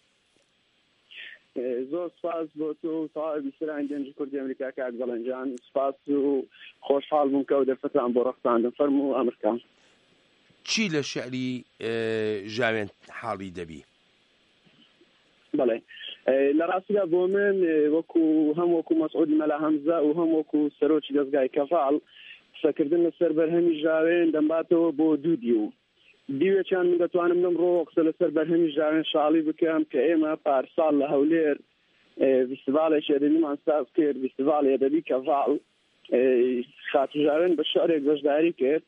زۆر سپاس بۆ تۆ و تەواوی بیسەرانی دەنجی کوردی ئەمریکا کاک گەڵەنجان سپاس و خۆشحاڵ بووم کە دەرفەتان بۆ ڕەخساندم فەرموو ئەمریکان چی لە شعری ژاوێن حاڵی دەبی؟ بەڵێ لە ڕاستیدا بۆ من هەم وەکو مەسعودی مەلا هەمزە و هەم وەکو سەرۆکی دەستگای کەفاڵ قسەکردن لەسەر بەرهەمی ژاوێن دەمباتەوە بۆ دوو دیو دیوێکیان من دەتوانم لەمڕۆ قسە لەسەر بەرهەمی ژاوێن شاڵی بکەم کە ئێمە پارساڵ لە هەولێر فیستیڤالێکی ئەدەبیمان ساز کرد فیستیڤاڵی ئەدەبی کەفاڵ خاتو ژاوێن بە شعرێک بەشداری کرد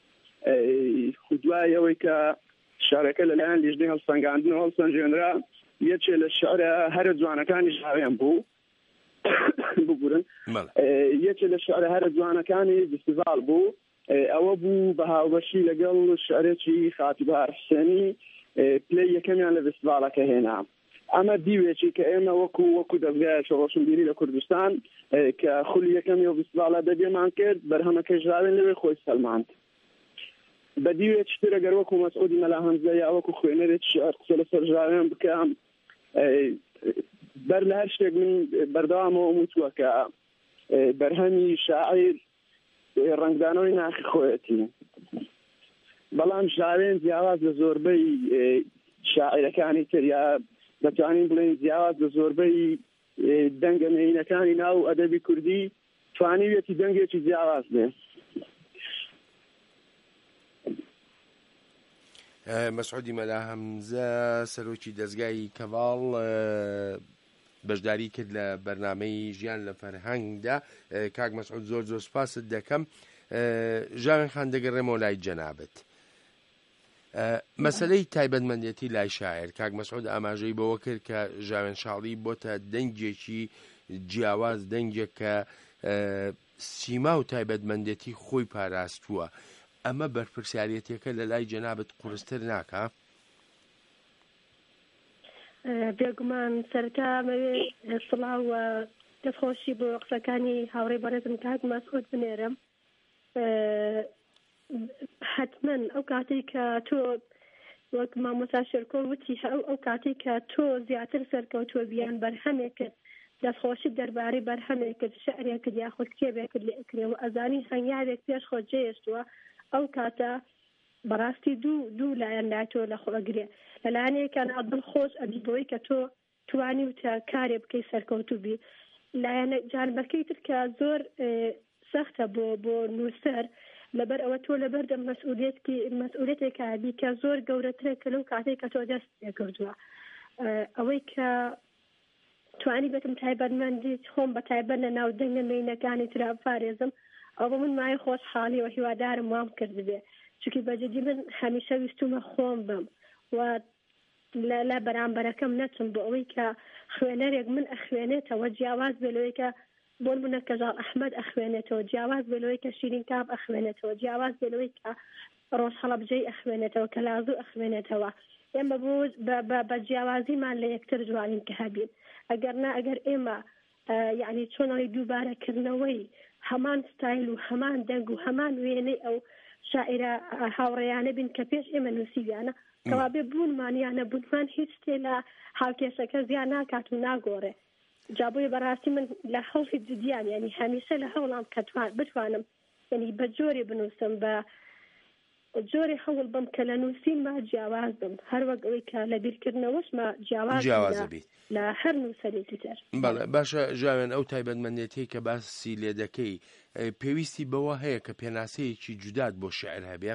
دوای ئەوەی کە شارەکە لەلایەن لیژنەی هەڵسەنگاندنەوە هەڵسەنجێنرا یەکێ لە شعرە هەرە جوانەکانی ژاوێن بوو بگورن یەکێ لە شعرە هەرە جوانەکانی فیستیڤال بوو ئەوە بوو بە هاوبەشی لەگەڵ شعرێکی خاتیبار حسێنی پلەی یەکەمیان لە فیستیڤالەکە هێنا ئەمە دیوێکی کە ئێمە وەکو دەستگایەکی ڕۆشنبیری لە کوردستان کە خولی یەکەمی و فیستیڤالە دەبێمان کرد بەرهەمەکەی ژاوێن لەوێ خۆی سەلماند بە دیوێکی تر ئەگەر وەکو مەسعودی مەلا هەمزە یا وەکو خوێنەرێکی شعر قسە لەسەر ژاوێن بکەم بەر لە هەر شتێک من بەردەوامەوە وتووە کە بەرهەمی شاعیر ڕنگدانەوەی ناخی خۆیەتی، بەڵام ژاوێن جیاواز لە زۆربەی شاعیرەکانی تر یا دەتوانین بڵێن جیاواز لە زۆربەی دەنگە نهێنیەکانی ناو ئەدەبی کوردی توانیوێتی دەنگێکی جیاواز بێ. مەسعودی مەلا هەمزە سەرۆکی دەستگای کەڤاڵ بەشداری کرد لە بەرنامەی ژیان لە فەرهەنگدا. کاک مەسعود زۆر زۆر سپاست دەکەم. ژاوێن خان دەگەڕێمەوە لای جەنابەت. مەسەلەی تایبەتمەندێتی لای شاعر کاک مەسعود ئاماژەی بەوە کرد کە ژاوێن شاڵی بۆتە دەنگێکی جیاواز، دەنگێک کە سیما و تایبەتمەندێتی خۆی پاراستووە. ئەمە بەرپرسیارەتێکە لە لای جەنابەت قورستر ناکە؟ بێگومان سەرەتا سڵاو و دەستخۆشی بۆ قسەکانی هاوڕێی بەڕێزم کاک مەسعود بنێرم. حتمما ئەو کاتێک کە تۆ وەک مامۆستا شێرکۆ وتی ئەو کاتێک کە تۆ زیاتر سەرکەوتووە بیان بەرهەمێکت دەستخۆشی دەربارەی بەرهەمێکت شعرێکت یاخود کتێبێکت لێ ئەکرێەوە ئەزانی هەنگاوێک پێش خۆ جێشتووە ئەو کاتە بەڕاستی دوو لایەن لای تۆ لە خۆگرێ لەلایەنێکە دڵخۆش ئەبی بۆی کە تۆ توانی وتە کارێ بکەی سەرکەوتوو بی. لایەنە جانبەکەی تر کە زۆر سەختە بۆ نووسەر لەبەر ئەوە تۆ لەبەر دەم مەسئولێتێکە بی کە زۆر گەورەترە کە لەو کاتێک کە تۆ دەست پێکردووە ئەوەی کە توانی بێتم تایبەتمەندی خۆم بە تایبەت لە ناو دەنگە مینەکانی ترا بپارێزم ئەوە من مای خۆشحاڵی و هیوادارم وام کرد بێ چونکی بەجددی من هەمیشە ویستومە خۆم بم و لە بەرامبەرەکەم نەچم بۆ ئەوەی کە خوێنەرێک من ئەخوێنێتەوە جیاواز بێلەوەی کە بۆ منە کەژاڵ ئەحمەد ئەخوێنێتەوە، جیاواز بێلەوەی کە شیرین کاب ئەخوێنێتەوە، جیاواز بێلەوەی کە ڕۆژ هەڵەبجەی ئەخوێنێتەوە، کە لازوو ئەخوێنێتەوە. ئێمە بە جیاوازیمان لە یەکتر جوانین کە هەبین. ئەگەرنا ئەگەر ئێمە یعنی چۆنەڵی دووبارەکردنەوەی هەمان ستایل و هەمان دەنگ و هەمان وێنەی ئەو شاعرە هاوڕێیانە بین کە پێش ئێمە نووسیویانە کەوابێ بوونمان یانە بوونمان هیچ شتێ لە هاوکێشەکە زیان ناکات و ناگۆڕێ. جابۆی بەڕاستی من لە هەوڵی جدیان ینی هەمیشە لە هەوڵام کە بتوانم ینی بە جۆرێ بنووسم بە جۆری هەوڵ بم کە لە نووسین ما جیاواز بم هەروەک ئەوەی کە لە بیرکردنەوەشمە جیاواز بیت لە هەر نووسەرێکی تر. بەڵێ باشە ژاوێن ئەو تایبەتمەندێتی کە باسی لێ دەکەی پێویستی بەوە هەیە کە پێناسەیەکی جودات بۆ شعر هەبێ؟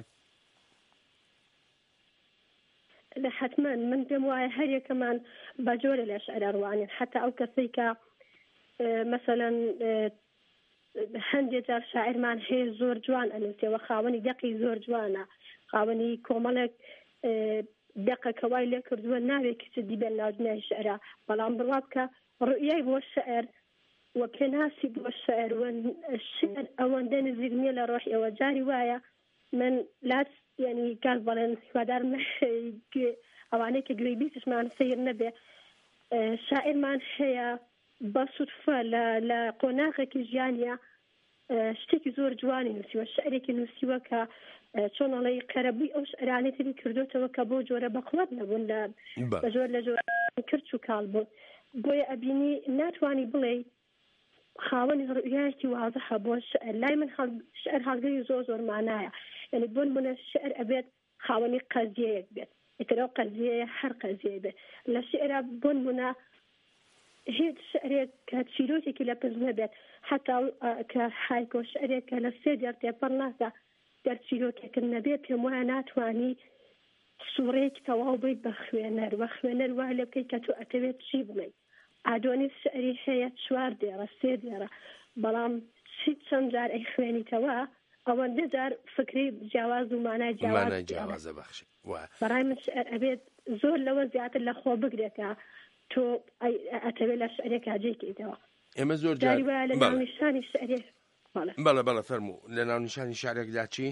لە حتمما من پێم وایە هەر یەکەمان بە جۆرە لە شعر ڕوانین حتا ئەو کەسەی کە مەسەلەن هەندێک جار شاعرمان هەیە زۆر جوان ئەنووسێەوە خاوەنی دەقی زۆر جوانە خاوەنی کۆمەڵێک دەقەکەوای لێ کردووە ناوێت کچ دیبێن ناودنای شعرا بەڵام بڕات کە ڕوئیای بۆ شعر و پێناسی بۆ شعر و شعر ئەوەندە نزیک نییە لە ڕۆحی ئەوە جاری وایە من لاس ینی گاز بەڵێن هیوادار ئەوانەیە کە گوێی بیستشمان سیر نەبێ شاعرمان هەیە بە سوودفە لە قۆناغێکی ژیانە شتێکی زۆر جوانی نووسیوە شعرێکی نووسیوە کە چۆنەڵی قەرەبووی ئەو شعرانەی تری کردوتەوە کە بۆ جۆرە بەقڵەت نەبوون لە زۆر لە جۆر کرد و کاڵ بوون بۆیە ئەبینی ناتوانی بڵێ خاوەنی ڕوئیایەکی وازەحە بۆ شعر لای من شعر هەڵگەری زۆر زۆر مانایە یعنی بۆ نمونە شعر ئەبێت خاوەنی قەزیەیەک بێت ئیترەوە قەزیەیە هەر قەزیە بێت لە شعرە بۆ نمونە هیچ شعرێک کە چیرۆکێکی لە پز نەبێت حتا کە حایکۆ شعرێک کە لە سێ دەر تێپەڕ ناکە دەرچیرۆکێکن نەبێت پێم وایە ناتوانی سوورەیەکی تەواو بێت بە خوێنەر وە خوێنەر وای لێ بکەیت کە تۆ ئەتەوێت چی بڵێ ئادۆنی شعری هەیە 4 دێرە 3 دێرە بەڵام چەند جار ئەی خوێنیتەوە ئەوەندە جار فکری جیاواز و مانای جیاوازە بەخشی بەڕای من شعر ئەبێت زۆر لەوە زیاتر لە خۆ بگرێتە تۆ ئەتەوێت لە شعرێکا جێکیتەوە. ئێمە زۆر جاری وایە لە ناونیشانی شعرێک بەڵێ فەرموو لە ناونیشانی شعرێکدا چی؟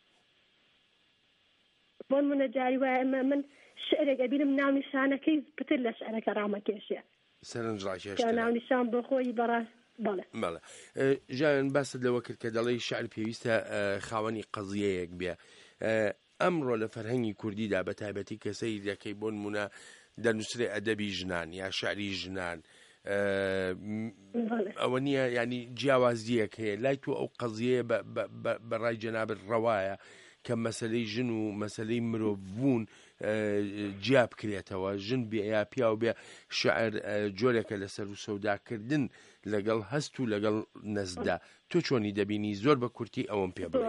بۆ منە جاری وایە من شعرێک ئەبینم ناونیشانەکەی پتر لە شعرەکە ڕامەکێشێ سەرنج ڕاکێشتە ناونیشان بۆ خۆی بەڕاست بەڵێ ژیان باست لەوە کرد کە دەڵێی شعر پێویستە خاوەنی قەزیەیەک بێ ئەمڕۆ لە فەرهەنگی کوردیدا بە تایبەتی کەسەی دەکەی بۆ نمونە دەنووسێ ئەدەبی ژنان یا شعری ژنان ئەوە نییە ینی جیاوازیەک هەیە لای تو ئەو قەزیەیە بەڕای جەنابەت ڕەوایە کە مەسلەی ژن و مەسلەی مرۆڤ بوون جیا بکرێتەوە ژن بێ یا پیا و بێ شعر جۆرێکە لەسەر و سەوداکردن لەگەڵ هەست و لەگەڵ نەزدا تۆ چۆنی دەبینی زۆر بە کورتی ئەوم پێ بڵێ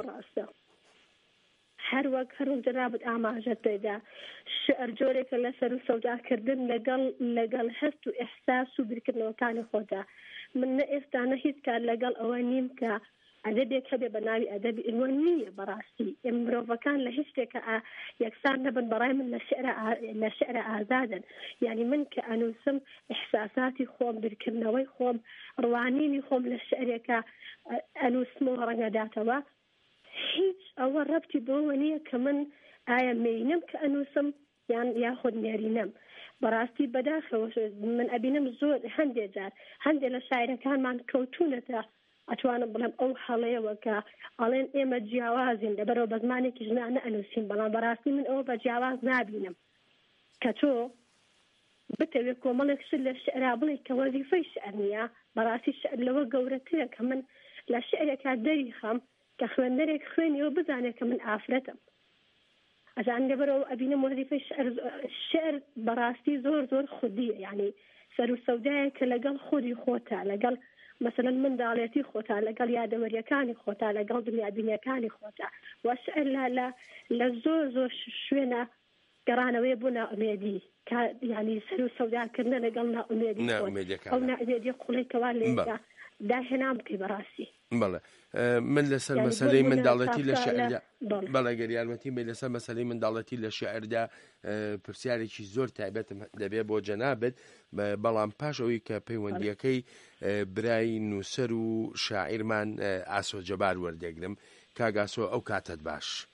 هەر وەک جەنابەت ئاماژەت پێدا شعر جۆرێکە لەسەر و سەوداکردن لەگەڵ هەست و ئێحساس و بیرکردنەوەکانی خۆدا من نە ئێستا نە هیچ کار لەگەڵ ئەوە نیم کە ئەدەبێک هەبێ بە ناوی ئەدەبی ئەوە نییە بەڕاستی مرۆڤەکان لە هیچ شتێکە یەکسان نەبن بەڕای من لە شعر ئازادن یعنی من کە ئەنووسم ئیحساساتی خۆم بیرکردنەوەی خۆم ڕوانینی خۆم لە شعرێکە ئەنووسمەوە ڕەنگەداتەوە هیچ ئەوە ڕەبتی بۆەوە نییە کە من ئایا مینم کە ئەنووسم یاخود نێرینەم بەڕاستی بەداخەوە من ئەبینم زۆر هەندێک جار هەندێک لە شاعرەکانمان کەوتونەتە ئەتوانم بڵێم ئەو هەڵەیەوە کە ئەڵێن ئێمە جیاوازین لەبەرەوە بە زمانێکی ژنانە ئەنووسین بەڵام بەڕاستی من ئەوە بە جیاواز نابینم کە تۆ بتەوێت کۆمەڵێک شت لە شعرا بڵێ کە وەزیفەی شعر نییە بەڕاستی شعر لەوە گەورەترە کە من لە شعرێکا دەری خەم کە خوێندەرێک خوێنیەوە بزانێت کە من ئافرەتم ئەزان لەبەرەوە ئەبینم وەزیفەی شعر بەڕاستی زۆر خودیە یعنی سەر و سەودایە کە لەگەڵ خۆی خۆتە لەگەڵ مثلا منداڵێتی خۆتا لەگەڵ یادەوەریەکانی خۆتا لەگەڵ دنیابینیەکانی خۆتا وەشعر لە زۆر شوێنە گەڕانەوەی بوو نائومێدی یعنی سەر و سەوداکردنە لەگەڵ نائومێدی ئەو نائومێدی قوڵێکەوە لێدا داهێنام بکەی بەڕاستی بەڵێ من لەسەر مەسەلەی منداڵەتی لە شعردا بەڵێ گەریارمەتی من لەسەر مەسەلەی منداڵەتی لە شعردا پرسیارێکی زۆر تایبەتم دەبێ بۆ جەنابەت بەڵام پاش ئەوەی کە پەیوەندیەکەی برای نووسەر و شاعیرمان ئاسۆ جەبار وەردەگرم کاگاسۆ ئەو کاتت باش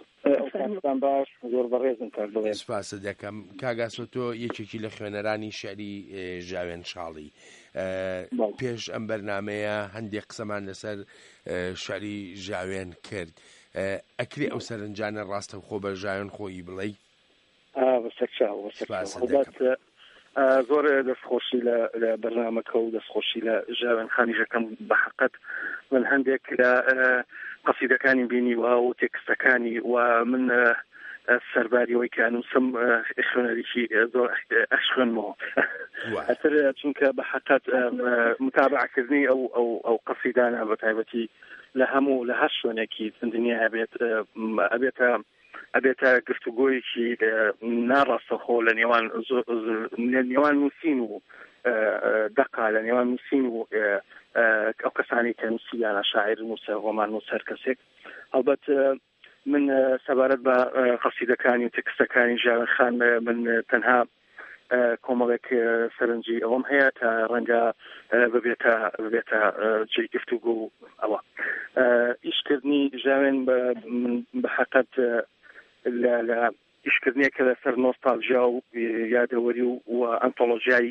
باش زۆر بەڕێزم کار بڵێ سپاسە دەکەم کاگاسۆ تۆ یەکێکی لە خوێنەرانی شعری ژاوێن شاڵی پێش ئەم بەرنامەیە هەندێک قسەمان لەسەر شعری ژاوێن کرد ئەکری ئەو سەرنجانە ڕاستە خۆ بە ژاوێن خۆی بڵێ زۆر دەستخۆشی لە بەرنامەکە و دەستخۆشی لە ژاوێن خانیژەکەم بە حەقەت من هەندێک لە قەسیدەکانی بینیوە و تێکستەکانی و من سەرباریەوەی کە نووسم خوێنەرێکی زۆر ئەشخوێنمەوە ئەتر چونکە بە حەقەت متابعکردنی ئەو قەسیدانە بە تایبەتی لە هەموو لە هەر شوێنێکی دنیا ئەبێتە گفتوگۆیەکی ناڕاستەخۆ لە نێوان نووسین و دقا لە نێوان نووسین و ئەو کەسانی کە نووسیانە شاعیر نووسەر ڕۆمان نووسەر کەسێک هەڵبەت من سەبارەت بە قەسیدەکانی و تێکستەکانی ژاوێن خان من تەنها کۆمەڵێک سەرنجی ئەوەم هەیە تا ڕەنگە ببێتە جێی گفتوگۆ و ئەوە ئیشکردنی ژاوێن بە حەقەت لە ئیشکردنێکە لەسەر نۆستالژیا و یادەوەری و ئەنتۆلۆژیای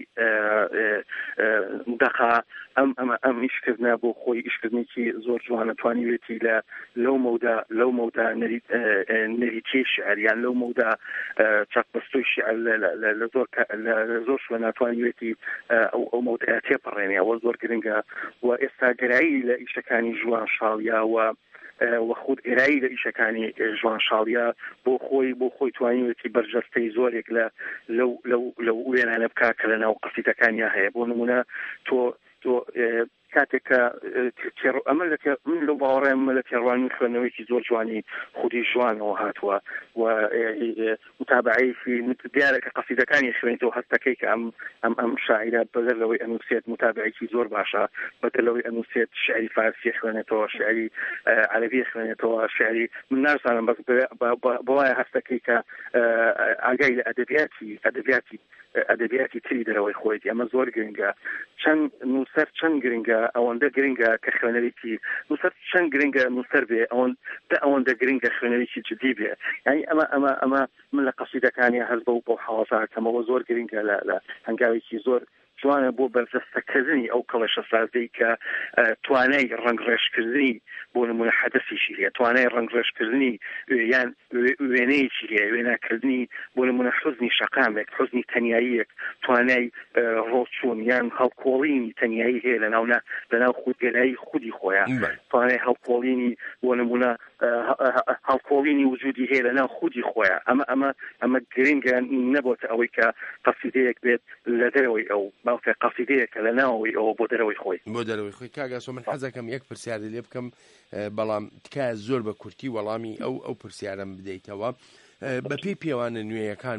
دەقا ئەم ئیشکردنە بۆ خۆی ئیشکردنێکی زۆر جوانە توانیوێتی لەو مەودا نەریتیی شعریان لەو مەودا چاکبەستۆی شعر لە زۆر شوێنە توانیوێتی ئەو مەودایە تێپەڕێنێ ئەوە زۆر گرنگە و ئێستا گەرایی لە ئیشەکانی ژوان شاڵیا و خودگەرایی لە ئیشەکانی ژوان شاڵیا بۆ خۆی توانیوێتی بەرجەستەی زۆرێک لەو وێنانە بکا کە لەناو قەسیدەکانیان هەیە بۆ نمونە تۆ کاتێککە ئەمە من لە باوەڕێم لە تێڕوانی خوێنەوەیکی زۆر جوانی خودی ژوانەوە هاتووە و متابعەیەکی دیارە کە قەسیدەکانی خوێنیتەوە هەستەکەی کە ئەم شاعیرە بەدەر لەوەی ئەنووسێت متابعەیەکی زۆر باشە بەدەر لەوەی ئەنووسێت شعری فارسی خوێنێتەوە شعری عەرەبی خوێنێتەوە شعری من نازانم بەس بەوایە هەستەکەی کە ئاگای لە ئەدەبیاتی تری دەرەوەی خۆیت ئەمە زۆر گرنگە چەند نووسەر چەند گرنگە ئەوەندە گرنگە کە خوێنەرێکی نووسەر چەند گرنگە نووسەر بێ ئەوەندە گرنگە خوێنەرێکی جدی بێ یعنی ئەمە من لە قەسیدەکانی هەز بۆ حەوازاکەمەوە زۆر گرنگە لە هەنگاوێکی زۆر جوانە بۆ بەرجەستەکردنی ئەو کەڵەشە سازەی کە توانای ڕەنگڕێژکردنی بۆ نمونە حەدەسیشی هەیە، توانای ڕەنگڕێژکردنی یان وێنەیەکی هەیە، وێناکردنی بۆ نمونە حوزنی شەقامێک، حوزنی تەنیاییەک، توانای ڕۆچوون یان هەڵکۆڵینی تەنیایی هەیە لەناو خودگەلایی خودی خۆیان، توانای هەڵکۆڵینی بۆ نمونە هەڵکۆڵینی وجودی هەیە لەناو خودی خۆیان. ئەمە گرنگە نەبووە ئەوەی کە قەسیدەیەک بێت لە دەرەوەی ئەو باوکە قەسیدەیەکە لە ناوەوەی ئەوە بۆ دەرەوەی خۆی کاگاسۆ من حەزەکەم یەک پرسیاری لێ بکەم، بەڵام تکایە زۆر بە کورتی وەڵامی ئەو پرسیارم بدەیتەوە. بە پێی پێوانە نوێیەکان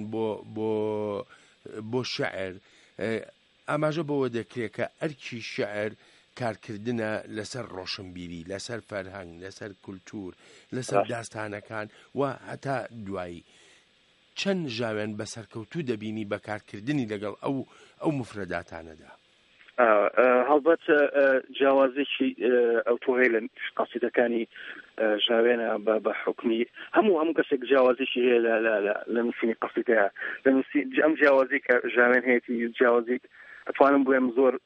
بۆ شەعر ئاماژە بەوە دەکرێت کە ئەرکی شەعر کارکردنە لەسەر ڕۆشنبیری، لەسەر فەرهەنگ، لەسەر کولتور، لەسەر داستانەکان و هەتا دوایی چەند ژاوێن بەسەرکەوتوو دەبینی بەکارکردنی لەگەڵ ئەو مفرەداتانەدا؟ هەڵبەت جیاوازێکی ئەو تۆهەیە لە قەسیدەکانی ژاوێنە بە حکمی هەموو کەسێک جیاوازێکی هەیە لە نووسینی قەسیدەیە، ئەم جیاوازی کە ژاوێن هەیەی جیاوازی ئەتوانم بڵێم زۆر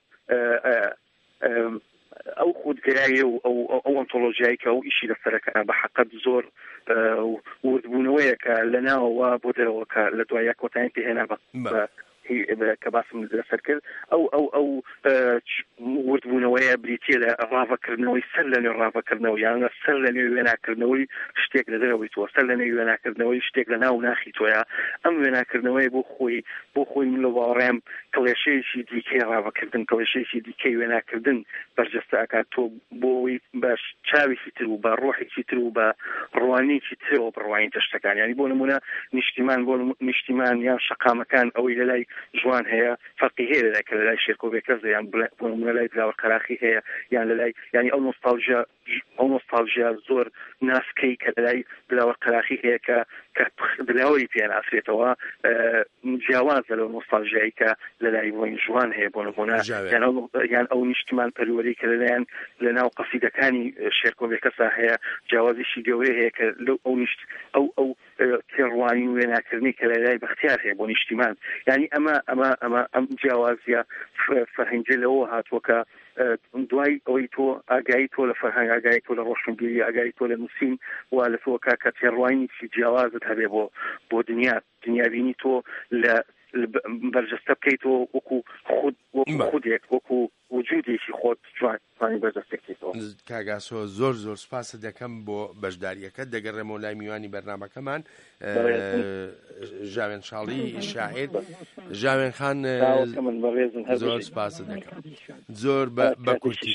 ئەو خودگەرایی و ئەو ئۆنتۆلۆژیایی کە ئەو ئیشی لەسەرەکە بە حەقەت زۆر وردبوونەوەیە کە لەناوەوە بۆ دەرەوە کە لە دوای کۆتاییان پێهێنا کە باسم لەسەر کرد ئەو وردبوونەوەیە بریتە لە ڕاوەکردنەوەی سەر لە نوێ ڕاوەکردنەوە یان سەر لە نوێ وێناکردنەوەی شتێک لە دەرەوەی تۆ، سەر لە نوێ وێناکردنەوەی شتێک لە ناو ناخی تۆیە. ئەم وێناکردنەوەی بۆ خۆی من لە باوەڕێم کڵێشەیەکی دیکەی ڕاوەکردن، کڵێشەیەکی دیکەی وێناکردن بەرجەستە ئەکات تۆ بۆی بە چاوێکی تر و بە ڕۆحێکی تر و بە ڕوانێکی ترەوە بڕوانین تەشتەکان. ینی بۆ نمونە نیشتیمان یان شەقامەکان ئەوەی لەلای جوان هەیە فەرقی هەیە لەلای کە لەلای شێرکۆبێکەز یان بۆ نمونە لای بلاوە قەراخی هەیە یان لەلای ینی ئەو نۆستالژیا زۆر ناسکەی کە لەلای بلاوە قەراخی هەیە کە دلاوەی پێیان ئاسرێتەوە جیاوازە لەو نۆستالژیایی کە لەلای بۆی جوان هەیە بۆ نمونە یان ئەو نیشتیمان پەروەری کە لەلایەن لە ناو قەسیدەکانی شێرکۆبێکەسا هەیە جیاوازیشی گەورەی هەیە کە ئەو تێڕوانی وێناکردنی کە لەلای بەختیار هەیە بۆ نیشتیمان. ینی ئەم جیاوازیە فەرهەنگی لەوە هاتووە کە دوای ئەوەی تۆ ئاگایی تۆ لە فەرهەنگ، ئاگایی تۆ لە ڕۆشنبیری، ئاگایی تۆ لە نووسین و لە تۆ کە تێڕوانیی جیاوازت هەبێ بۆ دنیابینی تۆ لە بەرجەستە بکەیتەوە وەکو خودێک، وەکو وجودێکی خۆت جوانی بەرجەستەکەیتەوە. کاگاسۆ زۆر سپاس دەکەم بۆ بەشداریەکەت. دەگەڕێمەوە لای میوانی بەرنامەکەمان. ژاوێن شاڵی شاعیر ژاوێن خان زۆر سپاس دەکەم. زۆر بە کورتی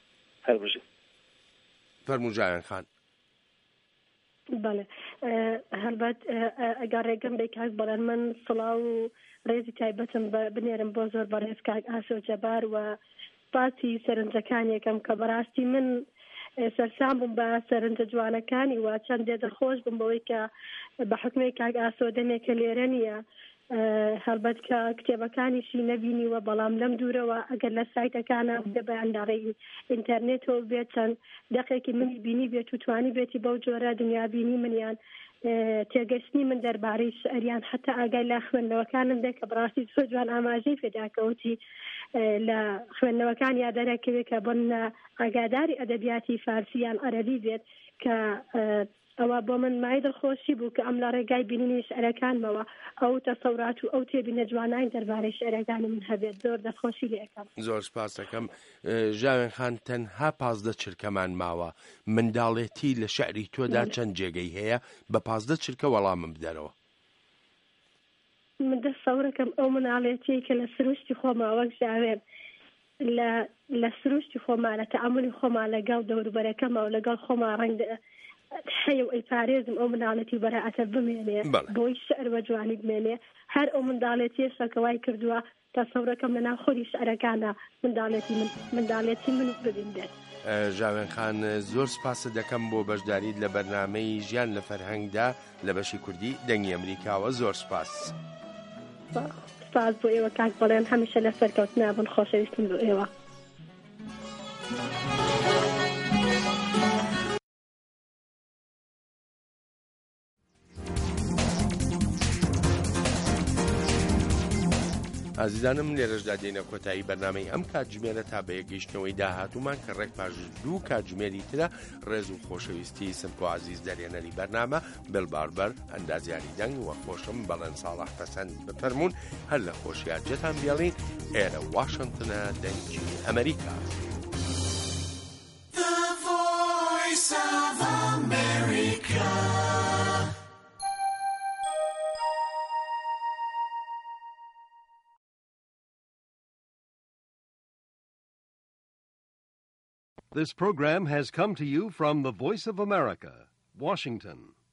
فەرموو ژاوێن خان. بەڵێ هەربەت ئەگەر ڕێگەم بێ کاک بەڵێن من سڵاو و ڕێزی تایبەتم بنێرم بۆ زۆر بەڕێز کاک ئاسۆ جەبار و سپاسی سەرنجەکانێکم کە بەڕاستی من سەرسام بووم بە سەرنجە جوانەکانی و چەندێ دڵخۆش بووم بەوەی کە بە حکمەی کاک ئاسۆ دەمێکە لێرە نییە هەربەت کە کتێبەکانیشی نەبینیوە، بەڵام لەم دوورەوە ئەگەر لە سایتەکانە بێ بەیانداڕی ئینتەرنێتەوە بێت چەند دەقێکی منی بینی بێت و توانی بێتی بەو جۆرە دنیابینی منیان تێگەشتنی من دەربارەی شعریان حتا ئاگای لە خوێندنەوەکانم دێ کە بەڕاستی زۆر جوان ئاماژەی پێداکەوتی لە خوێندنەوەکان یادەرەکەوێت کە بن ئاگاداری ئەدەبیاتی فارسییان عەرەبی بێت کە ئەوە بۆ من مای دڵخۆشی بوو کە ئەم لە ڕێگای بینینی شعرەکانمەوە ئەو تەسەورات و ئەو تێبینە جوانای دەربارەی شعرەکانی من هەبێت. زۆر دەخۆشی لێ ئەەکەم. زۆر سپاس دەکەم. ژاوێن خان تەنها 15 چرکەمان ماوە، منداڵێتی لە شعری تۆدا چەند جێگەی هەیە؟ بە 15 چرکە وەڵامم بدەرەوە. من دەسەورەکەم ئەو مناڵێتی کە لە سروشتی خۆما وەک ژاوێن لە سروشتی خۆما لە تەعاملی خۆما لەگەڵ دەوروبەرەکەمە و لەگەڵ خۆما ڕەنگ حەیە و ئەیپارێزم ئەو منداڵەتی بەراعەتە بمێنێ بۆی شعر بە جوانی بمێنێ. هەر ئەو منداڵێتی شەکەوای کردووە تەسەورەکەم لەناو خۆری شعرەکانە منداڵێتی من ببین دێت. ژاوێن خان زۆر سپاس دەکەم بۆ بەشداریت لە بەرنامەی ژیان لە فەرهەنگدا لە بەشی کوردی دەنگی ئەمریکاوە. زۆر سپاس. سپاس بۆ ئێوە کاک بەڵێن هەمیشە لە سەرکەوتنا بن. خۆشەویستم بۆ ئێوە. ئازیزانم لێرەشدا دێنە کۆتایی بەرنامەی ئەم کاتژمێرە تا بە یەگەیشتنەوەی داهاتوومان کە ڕێک پاش 2 کاتژمێری ترە ڕێز و خۆشەویستی سمک و عزیز دەرێنەری بەرنامە بلباربەر ئەندازیاری دەنگ وە خۆشم بەڵێن ساڵح پەسەند بفەرمونون هەر لە خۆشیارجەتان بێڵین ئێرە واشنگتنە دەنگی ئەمریکا. This program has come to you from the Voice of America, Washington.